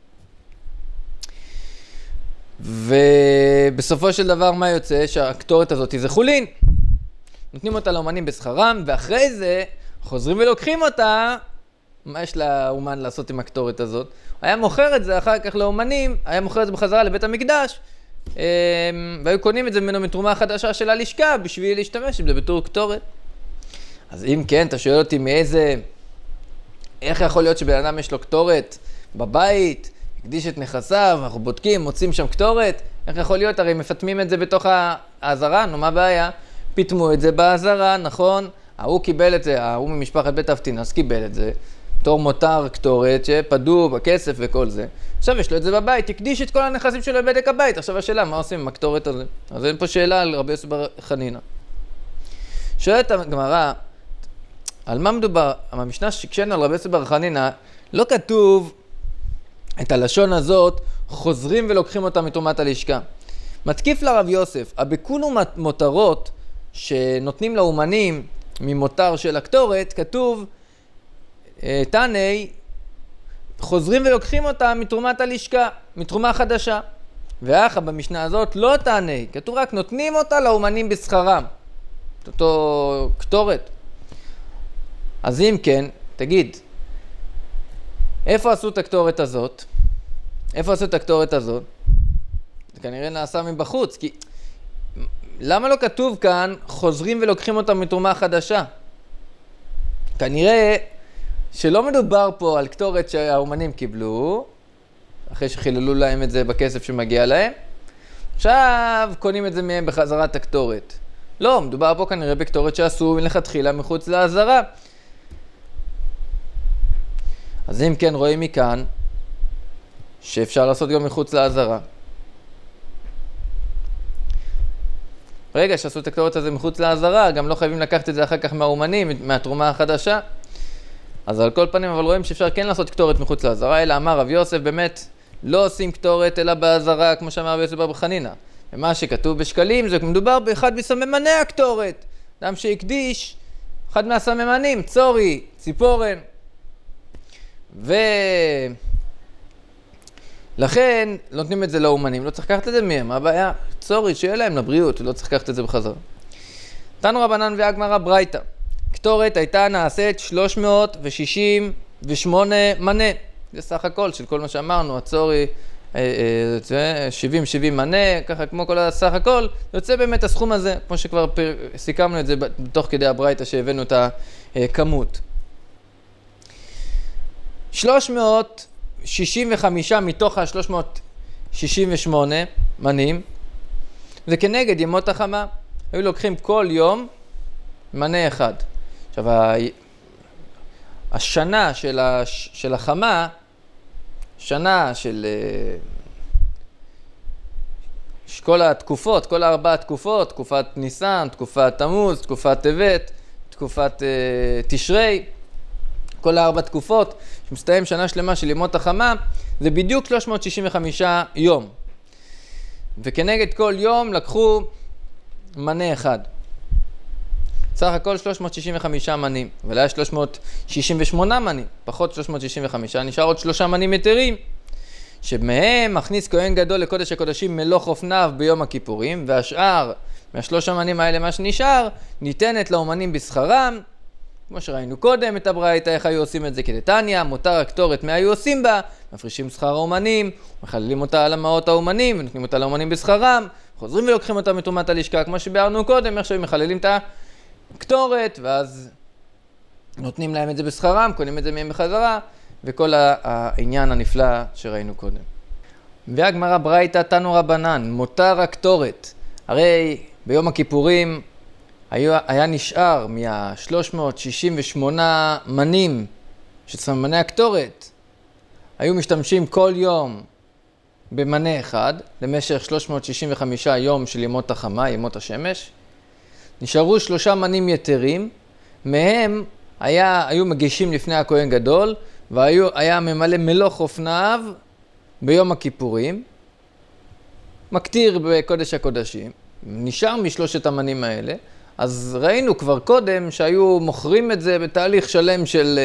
ובסופו של דבר מה יוצא? שהקטורת הזאת זה חולין. נותנים אותה לאומנים בשכרם, ואחרי זה חוזרים ולוקחים אותה. מה יש לאומן לעשות עם הקטורת הזאת? היה מוכר את זה אחר כך לאומנים, היה מוכר את זה בחזרה לבית המקדש, והיו קונים את זה ממנו מתרומה חדשה של הלשכה, בשביל להשתמש בזה בתור קטורת. אז אם כן, אתה שואל אותי מאיזה, איך יכול להיות שבן אדם יש לו קטורת בבית, הקדיש את נכסיו, אנחנו בודקים, מוצאים שם קטורת, איך יכול להיות? הרי מפתמים את זה בתוך העזרה, נו מה הבעיה? פיתמו את זה בעזרה, נכון? ההוא קיבל את זה, ההוא ממשפחת בית אבטינס קיבל את זה, בתור מותר קטורת שפדו בכסף וכל זה. עכשיו יש לו את זה בבית, הקדיש את כל הנכסים שלו לבדק הבית. עכשיו השאלה, מה עושים עם הקטורת הזה? אז אין פה שאלה על רבי יוסי בר חנינא. שואלת הגמרא, על מה מדובר? המשנה שקשנו על רבי יוסי בר חנינא, לא כתוב את הלשון הזאת, חוזרים ולוקחים אותה מתרומת הלשכה. מתקיף לרב יוסף, הבכולו מותרות שנותנים לאומנים ממותר של הקטורת, כתוב, תני, חוזרים ולוקחים אותה מתרומת הלשכה, מתרומה חדשה. ואחר במשנה הזאת לא תני, כתוב רק נותנים אותה לאומנים בשכרם. אותו קטורת. אז אם כן, תגיד, איפה עשו את הקטורת הזאת? איפה עשו את הקטורת הזאת? זה כנראה נעשה מבחוץ, כי למה לא כתוב כאן חוזרים ולוקחים אותה מתרומה חדשה? כנראה שלא מדובר פה על קטורת שהאומנים קיבלו, אחרי שחיללו להם את זה בכסף שמגיע להם, עכשיו קונים את זה מהם בחזרת הקטורת. לא, מדובר פה כנראה בקטורת שעשו מלכתחילה מחוץ לעזרה. אז אם כן רואים מכאן שאפשר לעשות גם מחוץ לעזרה. רגע שעשו את הקטורת הזה מחוץ לעזרה, גם לא חייבים לקחת את זה אחר כך מהאומנים, מהתרומה החדשה. אז על כל פנים, אבל רואים שאפשר כן לעשות קטורת מחוץ לעזרה, אלא אמר רב יוסף באמת לא עושים קטורת אלא בעזרה, כמו שאמר רבי יוסי בר חנינא. ומה שכתוב בשקלים זה מדובר באחד מסממני הקטורת. אדם שהקדיש, אחד מהסממנים, צורי, ציפורן. ולכן נותנים את זה לאומנים, לא צריך לקחת את זה מהם, מה הבעיה? צורי, שיהיה להם לבריאות, לא צריך לקחת את זה בחזרה. תנו רבנן והגמרא ברייתא. קטורת הייתה נעשית שלוש מאות שישים ושמונה מנה. זה סך הכל של כל מה שאמרנו, הצורי, שבעים שבעים מנה, ככה כמו כל הסך הכל, יוצא באמת הסכום הזה, כמו שכבר סיכמנו את זה בתוך כדי הברייתא שהבאנו את הכמות. שלוש מאות שישים וחמש מתוך ה-שלוש מאות שישים ושמונה מנים, זה כנגד ימות החמה. היו לוקחים כל יום מנה אחד. עכשיו, השנה של, הש... של החמה, שנה של כל התקופות, כל ארבע התקופות, תקופת ניסן, תקופת תמוז, תקופת טבת, תקופת uh, תשרי, כל הארבע תקופות, שמסתיים שנה שלמה של ימות החמה, זה בדיוק שלוש מאות שישים וחמישה יום. וכנגד כל יום לקחו מנה אחד. סך הכל שלוש מאות שישים וחמש מנים, אבל היה שלוש מאות שישים ושמונה מנים, פחות שלוש מאות שישים וחמש, נשאר עוד שלושה מנים יתרים, שמהם מכניס כהן גדול לקודש הקודשים מלוך אופניו ביום הכיפורים, והשאר מהשלושה מנים האלה מה שנשאר, ניתנת לאומנים בשכרם, כמו שראינו קודם את הברייתא, איך היו עושים את זה כדתניא, מותר הקטורת מה היו עושים בה, מפרישים שכר האומנים, מחללים אותה על המעות האומנים, ונותנים אותה לאומנים בשכרם, חוזרים ולוקחים אותה מתרומת הלשכה, כמו שביארנו קודם, איך שהם מחללים את הקטורת, ואז נותנים להם את זה בשכרם, קונים את זה מהם בחזרה, וכל העניין הנפלא שראינו קודם. והגמרא ברייתא תנו רבנן, מותר הקטורת. הרי ביום הכיפורים היה, היה נשאר מה-שלוש מאות שישים ושמונה מנים של סממני הקטורת, היו משתמשים כל יום במנה אחד, למשך שלוש מאות שישים וחמישה יום של ימות החמה, ימות השמש. נשארו שלושה מנים יתרים, מהם היה, היו מגישים לפני הכהן גדול, והיה ממלא מלוך אופניו ביום הכיפורים, מקטיר בקודש הקודשים, נשאר משלושת המנים האלה, אז ראינו כבר קודם שהיו מוכרים את זה בתהליך שלם של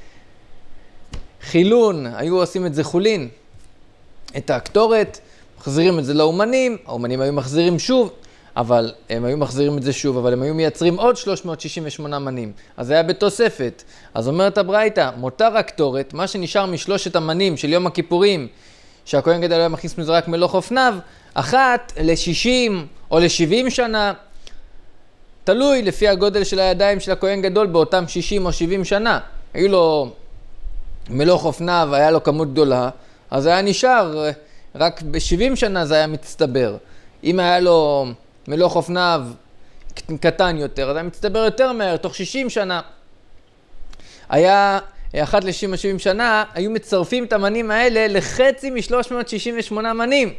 חילון, היו עושים את זה חולין, את הקטורת, מחזירים את זה לאומנים, האומנים היו מחזירים שוב, אבל הם היו מחזירים את זה שוב, אבל הם היו מייצרים עוד שלוש מאות שישים ושמונה מנים. אז זה היה בתוספת. אז אומרת הברייתא, מותר הקטורת, מה שנשאר משלושת המנים של יום הכיפורים, שהכהן גדול היה מכניס מזה רק מלוך אופניו, אחת ל-שישים או ל-שבעים שנה, תלוי לפי הגודל של הידיים של הכהן גדול באותם שישים או שבעים שנה. היו לו מלוך אופניו, היה לו כמות גדולה, אז היה נשאר, רק ב-שבעים שנה זה היה מצטבר. אם היה לו מלוך אופניו קטן יותר, אז היה מצטבר יותר מהר, תוך שישים שנה. היה, אחת ל-שבעים שנה, היו מצרפים את המנים האלה לחצי מ-שלוש מאות שישים ושמונה מנים.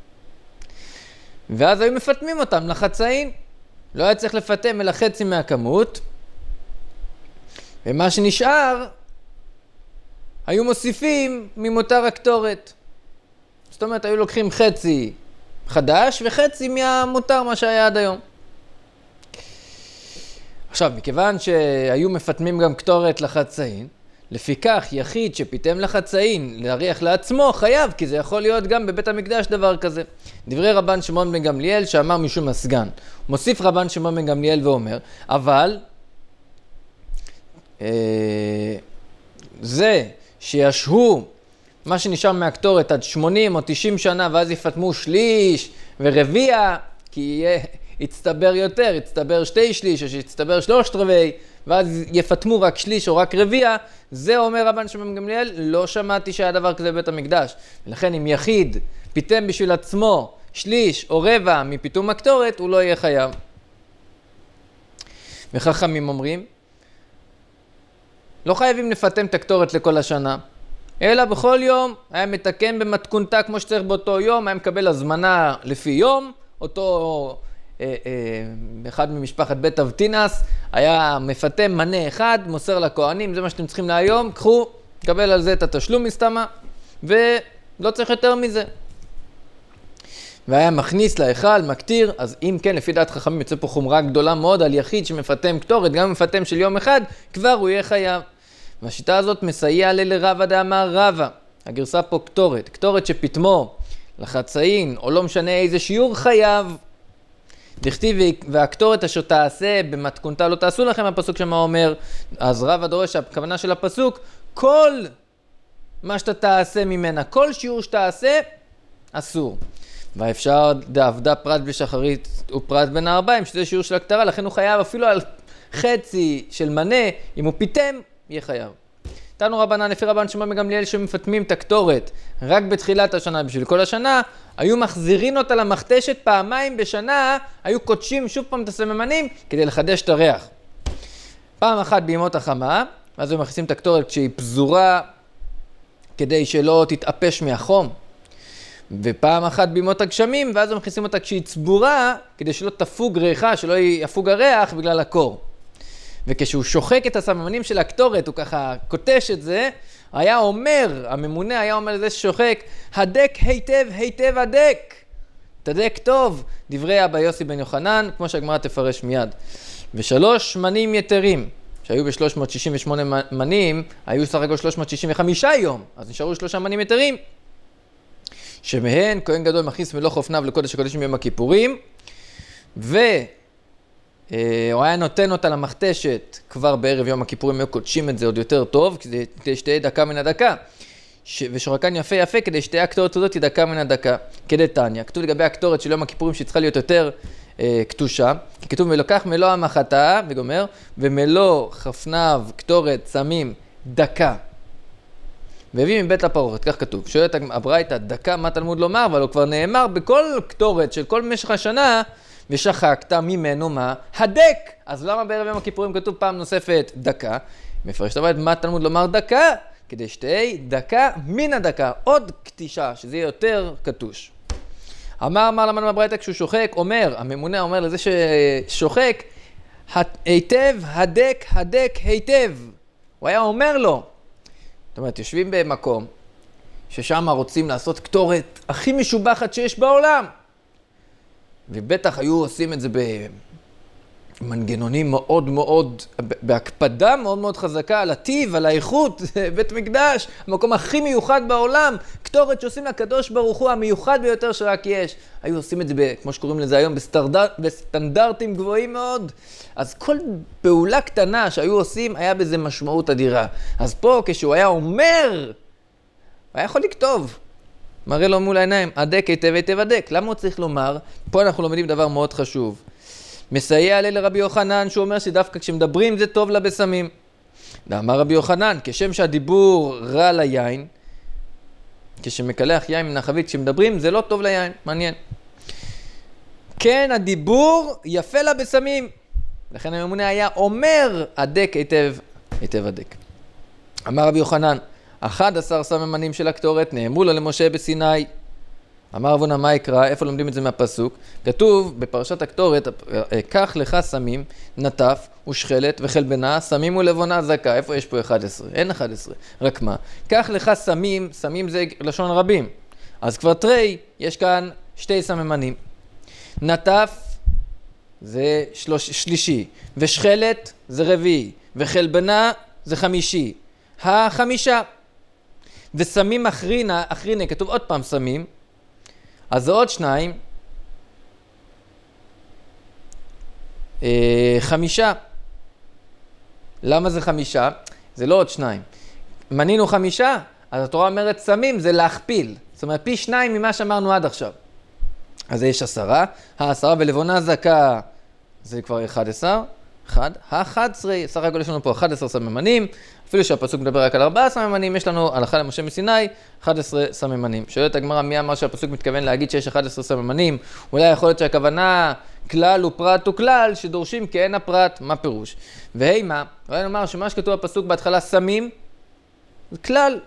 ואז היו מפתמים אותם לחצאין. לא היה צריך לפתם אלא חצי מהכמות. ומה שנשאר, היו מוסיפים ממותר הקטורת. זאת אומרת, היו לוקחים חצי חדש וחצי מהמותר, מה שהיה עד היום. עכשיו, מכיוון שהיו מפתמים גם קטורת לחצאין, לפיכך יחיד שפיתם לחצאין להריח לעצמו חייב, כי זה יכול להיות גם בבית המקדש דבר כזה. דברי רבן שמעון בן גמליאל שאמר משום הסגן. מוסיף רבן שמעון בן גמליאל ואומר, אבל אה, זה שישהו מה שנשאר מהקטורת עד שמונים או תשעים שנה ואז יפתמו שליש ורביע, כי יהיה, יצטבר יותר, יצטבר שתי שליש או שיצטבר שלושת רבעי, ואז יפתמו רק שליש או רק רביע, זה אומר רבן שמעון בן גמליאל, לא שמעתי שהיה דבר כזה בבית המקדש. ולכן אם יחיד פיתם בשביל עצמו שליש או רבע מפיתום הקטורת, הוא לא יהיה חייב. וחכמים אומרים, לא חייבים לפתם את הקטורת לכל השנה, אלא בכל יום היה מתקן במתכונתה כמו שצריך באותו יום, היה מקבל הזמנה לפי יום, אותו אה, אה, אחד ממשפחת בית אבטינס, היה מפתם מנה אחד, מוסר לכהנים, זה מה שאתם צריכים להיום, קחו, קבל על זה את התשלום מסתמה, ולא צריך יותר מזה. והיה מכניס להיכל, מקטיר, אז אם כן, לפי דעת חכמים יוצא פה חומרה גדולה מאוד על יחיד שמפתם קטורת, גם מפתם של יום אחד, כבר הוא יהיה חייב. והשיטה הזאת מסייע לרבא דאמר רבא. הגרסה פה קטורת. קטורת שפתמו לחצאין, או לא משנה איזה שיעור חייב. דכתיב והקטורת אשר תעשה במתכונתה לא תעשו לכם, הפסוק שמה אומר. אז רבא דורש, הכוונה של הפסוק, כל מה שאתה תעשה ממנה, כל שיעור שתעשה, אסור. ואפשר דעבדה פרט בשחרית ופרט בין הארבעים, שזה שיעור של הקטרה, לכן הוא חייב אפילו על חצי של מנה, אם הוא פיתם, יהיה חייב. תנו רבנן, לפי רבן שמעון בן גמליאל שמפתמים את הקטורת רק בתחילת השנה בשביל כל השנה, היו מחזירים אותה למכתשת פעמיים בשנה, היו קודשים שוב פעם את הסממנים כדי לחדש את הריח. פעם אחת בימות החמה, ואז היו מכניסים את הקטורת כשהיא פזורה כדי שלא תתאפש מהחום. ופעם אחת בימות הגשמים, ואז הם מכניסים אותה כשהיא צבורה, כדי שלא תפוג ריחה, שלא יפוג הריח בגלל הקור. וכשהוא שוחק את הסממנים של הקטורת, הוא ככה קוטש את זה, היה אומר, הממונה היה אומר לזה ששוחק, הדק היטב, היטב הדק. תדק טוב, דברי אבא יוסי בן יוחנן, כמו שהגמרא תפרש מיד. ושלוש מנים יתרים, שהיו ב-שלוש מאות שישים ושמונה מנים, היו סך הכל שלוש מאות שישים וחמישה יום, אז נשארו שלושה מנים יתרים. שמהן כהן גדול מכניס מלוך אופניו לקודש הקודשים ביום הכיפורים, והוא היה נותן אותה למכתשת כבר בערב יום הכיפורים, היו קודשים את זה עוד יותר טוב, כדי שתהיה דקה מן הדקה, ש... ושורקן יפה יפה כדי שתהיה הקטורת הזאת דקה מן הדקה, כדי תניא. כתוב לגבי הקטורת של יום הכיפורים שצריכה להיות יותר אה, קטושה, כי כתוב ולוקח מלוא המחתה, וגומר, ומלוא חפניו קטורת שמים דקה. והביא מבית לפרוכת, כך כתוב. שואלת הברייתא, דקה מה תלמוד לומר, אבל הוא כבר נאמר בכל קטורת של כל משך השנה, ושחקת ממנו מה? הדק! אז למה בערב יום הכיפורים כתוב פעם נוספת דקה? מפרש את מה תלמוד לומר דקה? כדי שתהיה דקה מן הדקה, עוד קטישה, שזה יהיה יותר קטוש. אמר, אמר למנו הברייתא כשהוא שוחק, אומר, הממונה אומר לזה ששוחק, היטב, הדק, הדק, היטב. הוא היה אומר לו, זאת אומרת, יושבים במקום ששם רוצים לעשות קטורת הכי משובחת שיש בעולם. ובטח היו עושים את זה במנגנונים מאוד מאוד, בהקפדה מאוד מאוד חזקה על הטיב, על האיכות, בית מקדש, המקום הכי מיוחד בעולם, קטורת שעושים לקדוש ברוך הוא המיוחד ביותר שרק יש. היו עושים את זה, ב, כמו שקוראים לזה היום, בסטנדר, בסטנדרטים גבוהים מאוד. אז כל פעולה קטנה שהיו עושים, היה בזה משמעות אדירה. אז פה, כשהוא היה אומר, היה יכול לכתוב. מראה לו מול העיניים, הדק היטב היטב הדק. למה הוא צריך לומר? פה אנחנו לומדים דבר מאוד חשוב. מסייע לי לרבי יוחנן, שהוא אומר שדווקא כשמדברים זה טוב לבשמים. אמר רבי יוחנן, כשם שהדיבור רע ליין, כשמקלח יין מן החבית, כשמדברים זה לא טוב ליין. מעניין. כן, הדיבור יפה לה בסמים. לכן הממונה היה אומר, הדק היטב, היטב הדק. אמר רבי יוחנן, אחד עשר סממנים של הקטורת נאמרו לו למשה בסיני. אמר רבונה, מה יקרא? איפה לומדים את זה מהפסוק? כתוב בפרשת הקטורת, קח לך סמים, נטף ושחלת וחלבנה, סמים ולבונה זכה. איפה יש פה אחד עשר? אין אחד עשר. רק מה? קח לך סמים, סמים זה לשון רבים. אז כבר תרי, יש כאן שתי סממנים. נטף זה שלוש, שלישי, ושחלת זה רביעי, וחלבנה זה חמישי. החמישה. וסמים אחרינה, אחרינה, כתוב עוד פעם סמים, אז זה עוד שניים, אה, חמישה. למה זה חמישה? זה לא עוד שניים. מנינו חמישה, אז התורה אומרת סמים זה להכפיל. זאת אומרת, פי שניים ממה שאמרנו עד עכשיו. אז יש עשרה, העשרה ולבונה זכה, זה כבר אחד עשר, אחד, האחד עשרה, סך הכל יש לנו פה אחד עשר סממנים, אפילו שהפסוק מדבר רק על ארבעה סממנים, יש לנו הלכה למשה מסיני, אחד עשר סממנים. שואלת הגמרא, מי אמר שהפסוק מתכוון להגיד שיש אחד עשר סממנים? אולי יכול להיות שהכוונה כלל ופרט וכלל שדורשים כאין הפרט, מה פירוש? והי מה? אולי נאמר שמה שכתוב בפסוק בהתחלה סמים, זה כלל,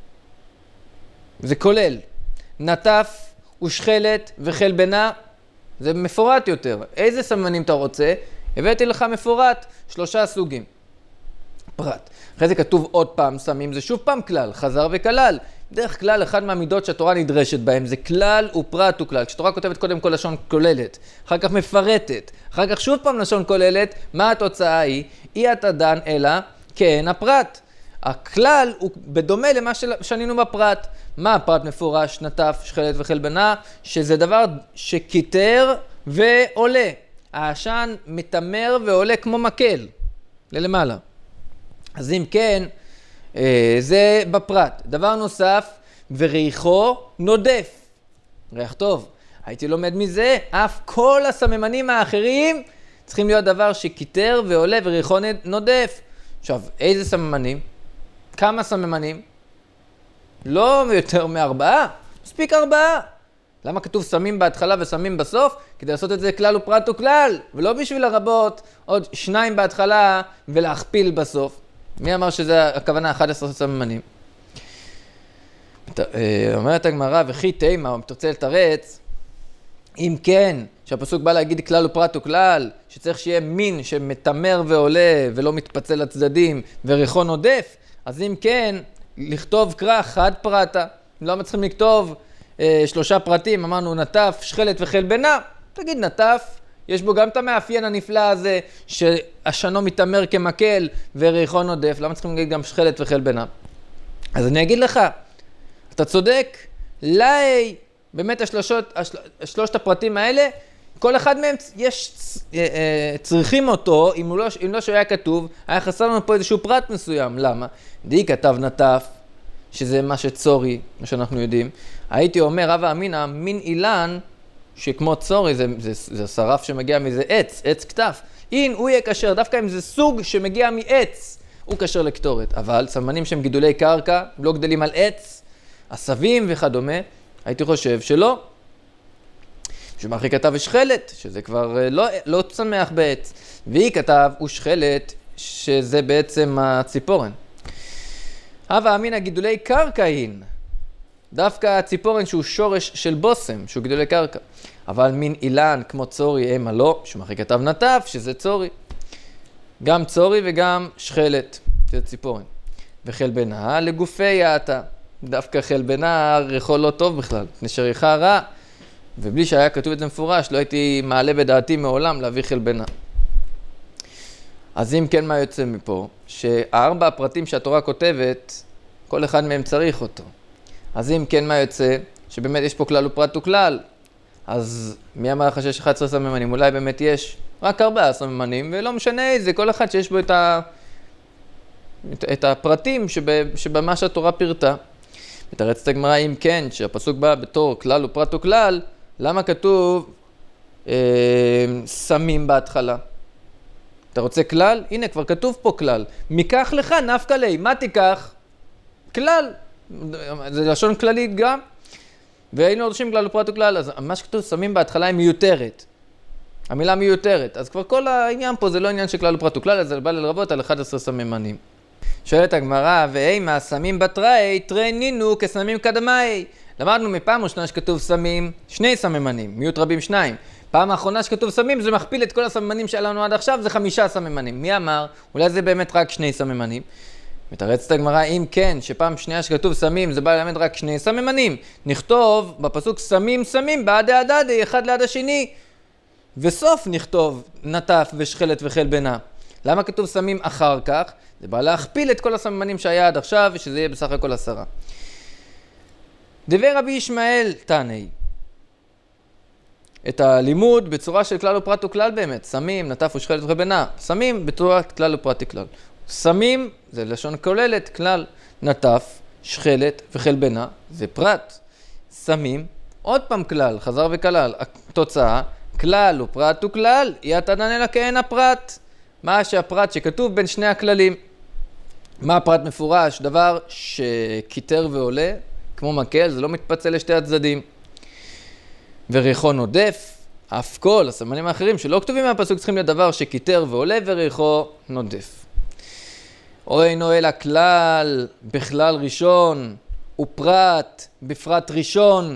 זה כולל. נטף ושחלת וחלבנה, זה מפורט יותר. איזה סממנים אתה רוצה? הבאתי לך מפורט, שלושה סוגים. פרט. אחרי זה כתוב עוד פעם סמים, זה שוב פעם כלל, חזר וכלל. דרך כלל, אחד מהמידות שהתורה נדרשת בהם, זה כלל ופרט וכלל. כשתורה כותבת קודם כל לשון כוללת, אחר כך מפרטת, אחר כך שוב פעם לשון כוללת, מה התוצאה היא? אי אתה דן אלא כן הפרט. הכלל הוא בדומה למה ששנינו בפרט. מה הפרט מפורש, נטף, שחלת וחלבנה? שזה דבר שכיתר ועולה. העשן מתמר ועולה כמו מקל, ללמעלה. אז אם כן, זה בפרט. דבר נוסף, וריחו נודף. ריח טוב. הייתי לומד מזה, אף כל הסממנים האחרים צריכים להיות דבר שכיתר ועולה וריחו נודף. עכשיו, איזה סממנים? כמה סממנים? לא יותר מארבעה, מספיק ארבעה. למה כתוב סמים בהתחלה וסמים בסוף? כדי לעשות את זה כלל ופרט וכלל, ולא בשביל הרבות, עוד שניים בהתחלה ולהכפיל בסוף. מי אמר שזה הכוונה אחד עשר סממנים? אומרת הגמרא, וכי תימה, או מתרצה לתרץ, אם כן, שהפסוק בא להגיד כלל ופרט וכלל, שצריך שיהיה מין שמתמר ועולה ולא מתפצל לצדדים וריחו נודף, אז אם כן, לכתוב קרא חד פרטה. לא צריכים לכתוב אה, שלושה פרטים, אמרנו נטף, שחלת וחלבנה. תגיד נטף, יש בו גם את המאפיין הנפלא הזה, שהשנו מתאמר כמקל וריחו נודף. למה צריכים להגיד גם שחלת וחלבנה? אז אני אגיד לך, אתה צודק, לי, באמת השלושות, השל, השלושת הפרטים האלה, כל אחד מהם יש, צריכים אותו, אם לא, אם לא שהיה כתוב, היה חסר לנו פה איזשהו פרט מסוים. למה? די כתב נטף, שזה מה שצורי, מה שאנחנו יודעים. הייתי אומר, רבא אמינא, מין אילן, שכמו צורי, זה, זה, זה שרף שמגיע מזה עץ, עץ כתף. אין, הוא יהיה קשר, דווקא אם זה סוג שמגיע מעץ, הוא קשר לקטורת. אבל סממנים שהם גידולי קרקע, לא גדלים על עץ, עשבים וכדומה, הייתי חושב שלא. שמה אחי כתב ושחלת, שזה כבר לא, לא צמח בעץ. והיא כתב ושחלת, שזה בעצם הציפורן. הווה אמינא גידולי קרקעין. דווקא הציפורן שהוא שורש של בוסם, שהוא גידולי קרקע. אבל מין אילן כמו צורי המה לא, שמה אחי כתב נטף, שזה צורי. גם צורי וגם שחלת, שזה ציפורן. וחלבנה לגופי יעתה. דווקא חלבנה ריחו לא טוב בכלל, נשריחה רע. ובלי שהיה כתוב את זה מפורש, לא הייתי מעלה בדעתי מעולם להביא חלבנה. אז אם כן, מה יוצא מפה? שהארבע הפרטים שהתורה כותבת, כל אחד מהם צריך אותו. אז אם כן, מה יוצא? שבאמת יש פה כלל ופרט וכלל. אז מי אמר לך שיש אחד עשר סממנים? אולי באמת יש רק ארבעה סממנים, ולא משנה איזה, כל אחד שיש בו את, ה... את, את הפרטים שב... שבמה שהתורה פירטה. מתרצת הגמרא, אם כן, שהפסוק בא בתור כלל ופרט וכלל, למה כתוב אה, סמים בהתחלה? אתה רוצה כלל? הנה, כבר כתוב פה כלל. מכך לך נפקא ליה. מה תיקח? כלל. זה לשון כללית גם. והיינו דורשים כלל ופרט וכלל. אז מה שכתוב סמים בהתחלה היא מיותרת. המילה מיותרת. אז כבר כל העניין פה זה לא עניין של כלל ופרט וכלל, זה בא לרבות על אחד עשר סממנים. שואלת הגמרא, ואימה סמים בתראי, תרי נינו כסמים קדמאי. למדנו מפעם ראשונה שכתוב סמים, שני סממנים, מיעוט רבים שניים. פעם האחרונה שכתוב סמים, זה מכפיל את כל הסממנים שהיה לנו עד עכשיו, זה חמישה סממנים. מי אמר? אולי זה באמת רק שני סממנים. מתרצת הגמרא, אם כן, שפעם שנייה שכתוב סמים, זה בא ללמד רק שני סממנים. נכתוב בפסוק סמים סמים, בעדי הדדי, אחד ליד השני. וסוף נכתוב נטף ושכלת וחלבנה. למה כתוב סמים אחר כך? זה בא להכפיל את כל הסממנים שהיה עד עכשיו, ושזה יהיה בסך הכל עשרה. דבר רבי ישמעאל תעני. את הלימוד בצורה של כלל ופרט וכלל באמת. סמים, נטף ושכלת וחלבנה. סמים בצורת כלל ופרט וכלל. סמים זה לשון כוללת, כלל. נטף, שכלת וחלבנה זה פרט. סמים, עוד פעם כלל, חזר וכלל. התוצאה, כלל ופרט וכלל, יהיה תדענה לה כאין הפרט. מה שהפרט שכתוב בין שני הכללים. מה הפרט מפורש? דבר שכיתר ועולה, כמו מקל, זה לא מתפצל לשתי הצדדים. וריחו נודף, אף כל הסמנים האחרים שלא כתובים מהפסוק צריכים להיות דבר שכיתר ועולה וריחו נודף. או אינו אלא כלל בכלל ראשון ופרט בפרט ראשון.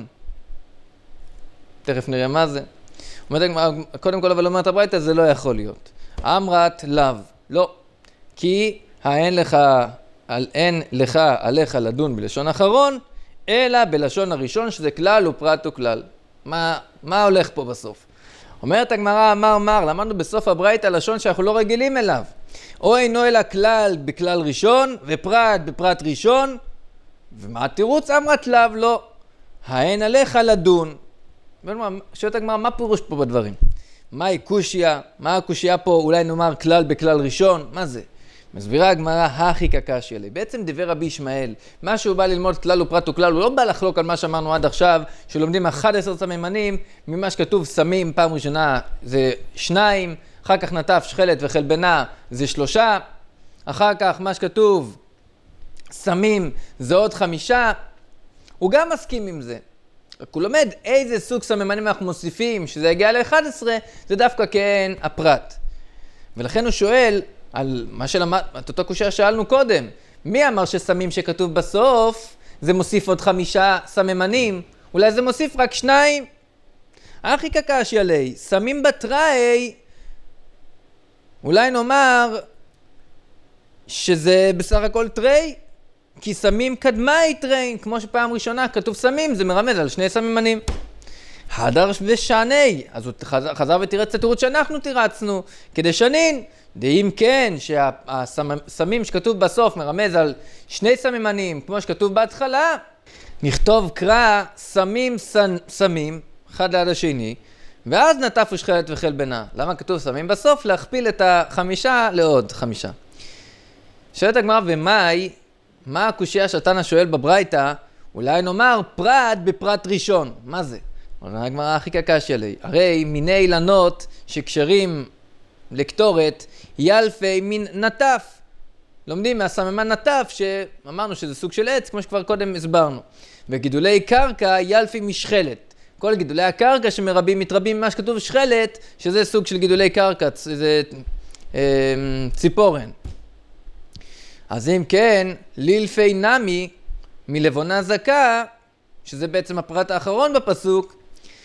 תכף נראה מה זה. קודם כל אבל אומרת הברייתא זה לא יכול להיות. אמרת לאו, לא. כי האין לך, אין לך עליך לדון בלשון אחרון, אלא בלשון הראשון שזה כלל ופרט וכלל. מה, מה הולך פה בסוף? אומרת הגמרא, אמר מר, למדנו בסוף הברייתא לשון שאנחנו לא רגילים אליו. או אינו אלא כלל בכלל ראשון ופרט בפרט ראשון, ומה התירוץ? אמרת לאו, לא. האין עליך לדון. שואלת הגמרא, מה פירוש פה בדברים? מהי קושיה? מה הקושיה פה? אולי נאמר כלל בכלל ראשון? מה זה? מסבירה הגמרא, הכי קקשיא לי. בעצם דבר רבי ישמעאל, מה שהוא בא ללמוד כלל ופרט וכלל, הוא לא בא לחלוק על מה שאמרנו עד עכשיו, שלומדים אחד עשר סממנים, ממה שכתוב סמים, פעם ראשונה זה שניים, אחר כך נטף, שכלת וחלבנה זה שלושה, אחר כך מה שכתוב סמים זה עוד חמישה, הוא גם מסכים עם זה. רק הוא לומד איזה סוג סממנים אנחנו מוסיפים, שזה יגיע ל-אחד עשר, זה דווקא כן הפרט. ולכן הוא שואל, על מה שלמד, את אותו קושיה שאלנו קודם, מי אמר שסמים שכתוב בסוף, זה מוסיף עוד חמישה סממנים, אולי זה מוסיף רק שניים? הכי קקשיא לי, סמים בתראי, אולי נאמר שזה בסך הכל תרי, כי סמים קדמאי תרי, כמו שפעם ראשונה כתוב סמים, זה מרמז על שני סממנים. הדר ושעני, אז הוא חזר, חזר ותירץ את התירוץ שאנחנו תירצנו, כדי שנין, דאם כן שהסמים שכתוב בסוף מרמז על שני סממנים, כמו שכתוב בהתחלה, נכתוב קרא סמים סמים, אחד ליד השני, ואז נטף ושכלת וחלבנה. למה כתוב סמים בסוף? להכפיל את החמישה לעוד חמישה. שואלת הגמרא, ומאי, מה הקושיה שהתנא שואל בברייתא? אולי נאמר פרט בפרט ראשון. מה זה? עונה הגמרא, הכי קקשיא לי. הרי מיני אילנות שקשרים לקטורת, ילפי מין נטף. לומדים מהסממן נטף, שאמרנו שזה סוג של עץ, כמו שכבר קודם הסברנו. וגידולי קרקע, ילפי משכלת. כל גידולי הקרקע שמרבים, מתרבים ממה שכתוב שכלת, שזה סוג של גידולי קרקע, זה אה, ציפורן. אז אם כן, לילפי נמי, מלבונה זקה, שזה בעצם הפרט האחרון בפסוק,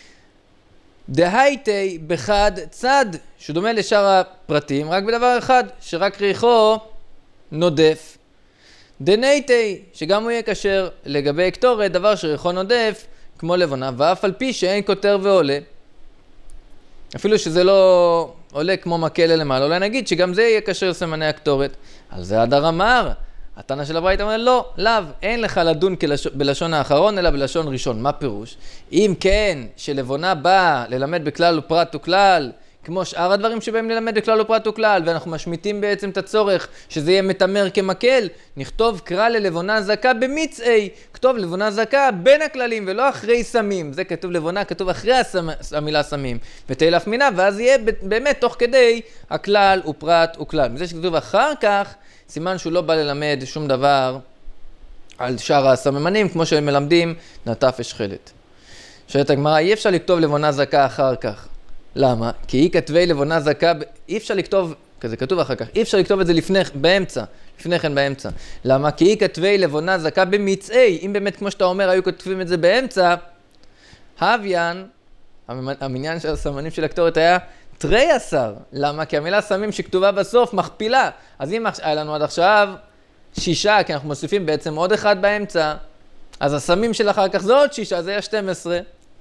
דהייתי בחד צד, שדומה לשאר הפרטים, רק בדבר אחד, שרק ריחו נודף. דנייתי, שגם הוא יהיה קשר לגבי קטורת, דבר שריחו נודף, כמו לבונה, ואף על פי שאין כותר ועולה. אפילו שזה לא עולה כמו מקל למעלה, אולי נגיד שגם זה יהיה קשר לסמני הקטורת. על זה הדר אמר, התנא של הברייתא אומר, לא, לאו, אין לך לדון בלשון האחרון, אלא בלשון ראשון. מה פירוש? אם כן, שלבונה באה ללמד בכלל ופרט וכלל, כמו שאר הדברים שבהם ללמד בכלל ופרט וכלל, ואנחנו משמיטים בעצם את הצורך שזה יהיה מתמר כמקל, נכתוב קרא ללבונה זקה במצעי, כתוב לבונה זקה בין הכללים ולא אחרי סמים. זה כתוב לבונה, כתוב אחרי הסמ... המילה סמים, ותאלף מינה, ואז יהיה באמת תוך כדי הכלל ופרט וכלל. מזה שכתוב אחר כך, סימן שהוא לא בא ללמד שום דבר על שאר הסממנים, כמו שהם מלמדים נטף ושכלת. שואלת הגמרא, אי אפשר לכתוב לבונה זקה אחר כך. למה? כי היא כתבי לבונה זכה, אי אפשר לכתוב, כזה כתוב אחר כך, אי אפשר לכתוב את זה לפני, באמצע, לפני כן באמצע. למה? כי היא כתבי לבונה זכה במצעי, אם באמת כמו שאתה אומר היו כותבים את זה באמצע, הוויין, המניין של הסמנים של הקטורת היה תרי עשר. למה? כי המילה סמים שכתובה בסוף מכפילה. אז אם היה לנו עד עכשיו שישה, כי אנחנו מוסיפים בעצם עוד אחד באמצע, אז הסמים של אחר כך זה עוד שישה, זה היה שתים עשרה.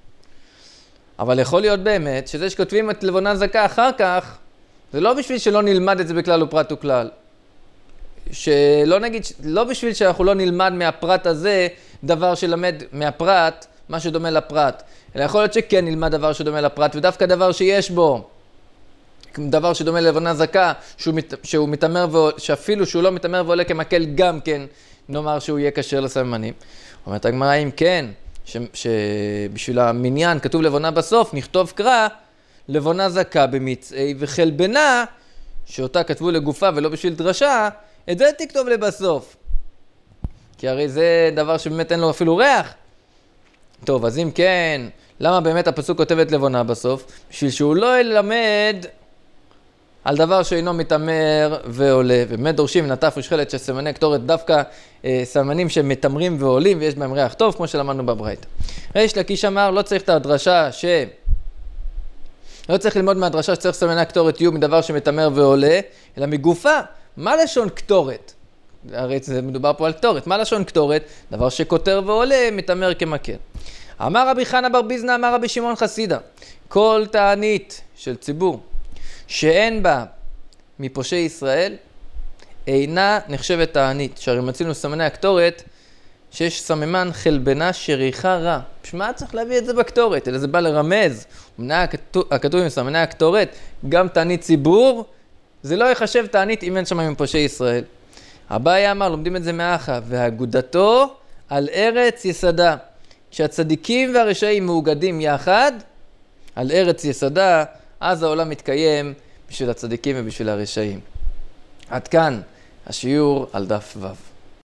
אבל יכול להיות באמת שזה שכותבים את לבונה זכה אחר כך, זה לא בשביל שלא נלמד את זה בכלל ופרט וכלל. שלא נגיד, לא בשביל שאנחנו לא נלמד מהפרט הזה דבר שלמד מהפרט, מה שדומה לפרט. אלא יכול להיות שכן נלמד דבר שדומה לפרט, ודווקא דבר שיש בו, דבר שדומה ללבונה זכה, שהוא, מת, שהוא מתאמר, ועול, שאפילו שהוא לא מתאמר ועולה כמקל גם כן, נאמר שהוא יהיה כשר לסמנים. אומרת הגמרא, אם כן, ש, שבשביל המניין כתוב לבונה בסוף, נכתוב קרא, לבונה זכה במצעי וחלבנה, שאותה כתבו לגופה ולא בשביל דרשה, את זה תכתוב לבסוף. כי הרי זה דבר שבאמת אין לו אפילו ריח. טוב, אז אם כן, למה באמת הפסוק כותב את לבונה בסוף? בשביל שהוא לא ילמד על דבר שאינו מתאמר ועולה. ובאמת דורשים נטף ושחלת של סמני קטורת דווקא אה, סמנים שמתאמרים ועולים ויש בהם ריח טוב, כמו שלמדנו בברייתא. ריש לקיש אמר, לא צריך את הדרשה ש... לא צריך ללמוד מהדרשה שצריך סמני הקטורת יהיו מדבר שמתאמר ועולה, אלא מגופה. מה לשון קטורת? הרי זה מדובר פה על קטורת. מה לשון קטורת? דבר שכותר ועולה, מתאמר כמקל. אמר רבי חנא בר ביזנא, אמר רבי שמעון חסידה, כל תענית של ציבור שאין בה מפושעי ישראל, אינה נחשבת תענית. שהרי מצינו סמני הקטורת, שיש סממן חלבנה שריחה רע. בשמה צריך להביא את זה בקטורת, אלא זה בא לרמז. אמנה הכתוב עם סמני הקטורת, גם תענית ציבור, זה לא יחשב תענית אם אין שם מפושעי ישראל. אביי אמר, לומדים את זה מאחה, והגודתו על ארץ יסדה. כשהצדיקים והרשעים מאוגדים יחד, על ארץ יסדה, אז העולם מתקיים בשביל הצדיקים ובשביל הרשעים. עד כאן השיעור על דף ו'.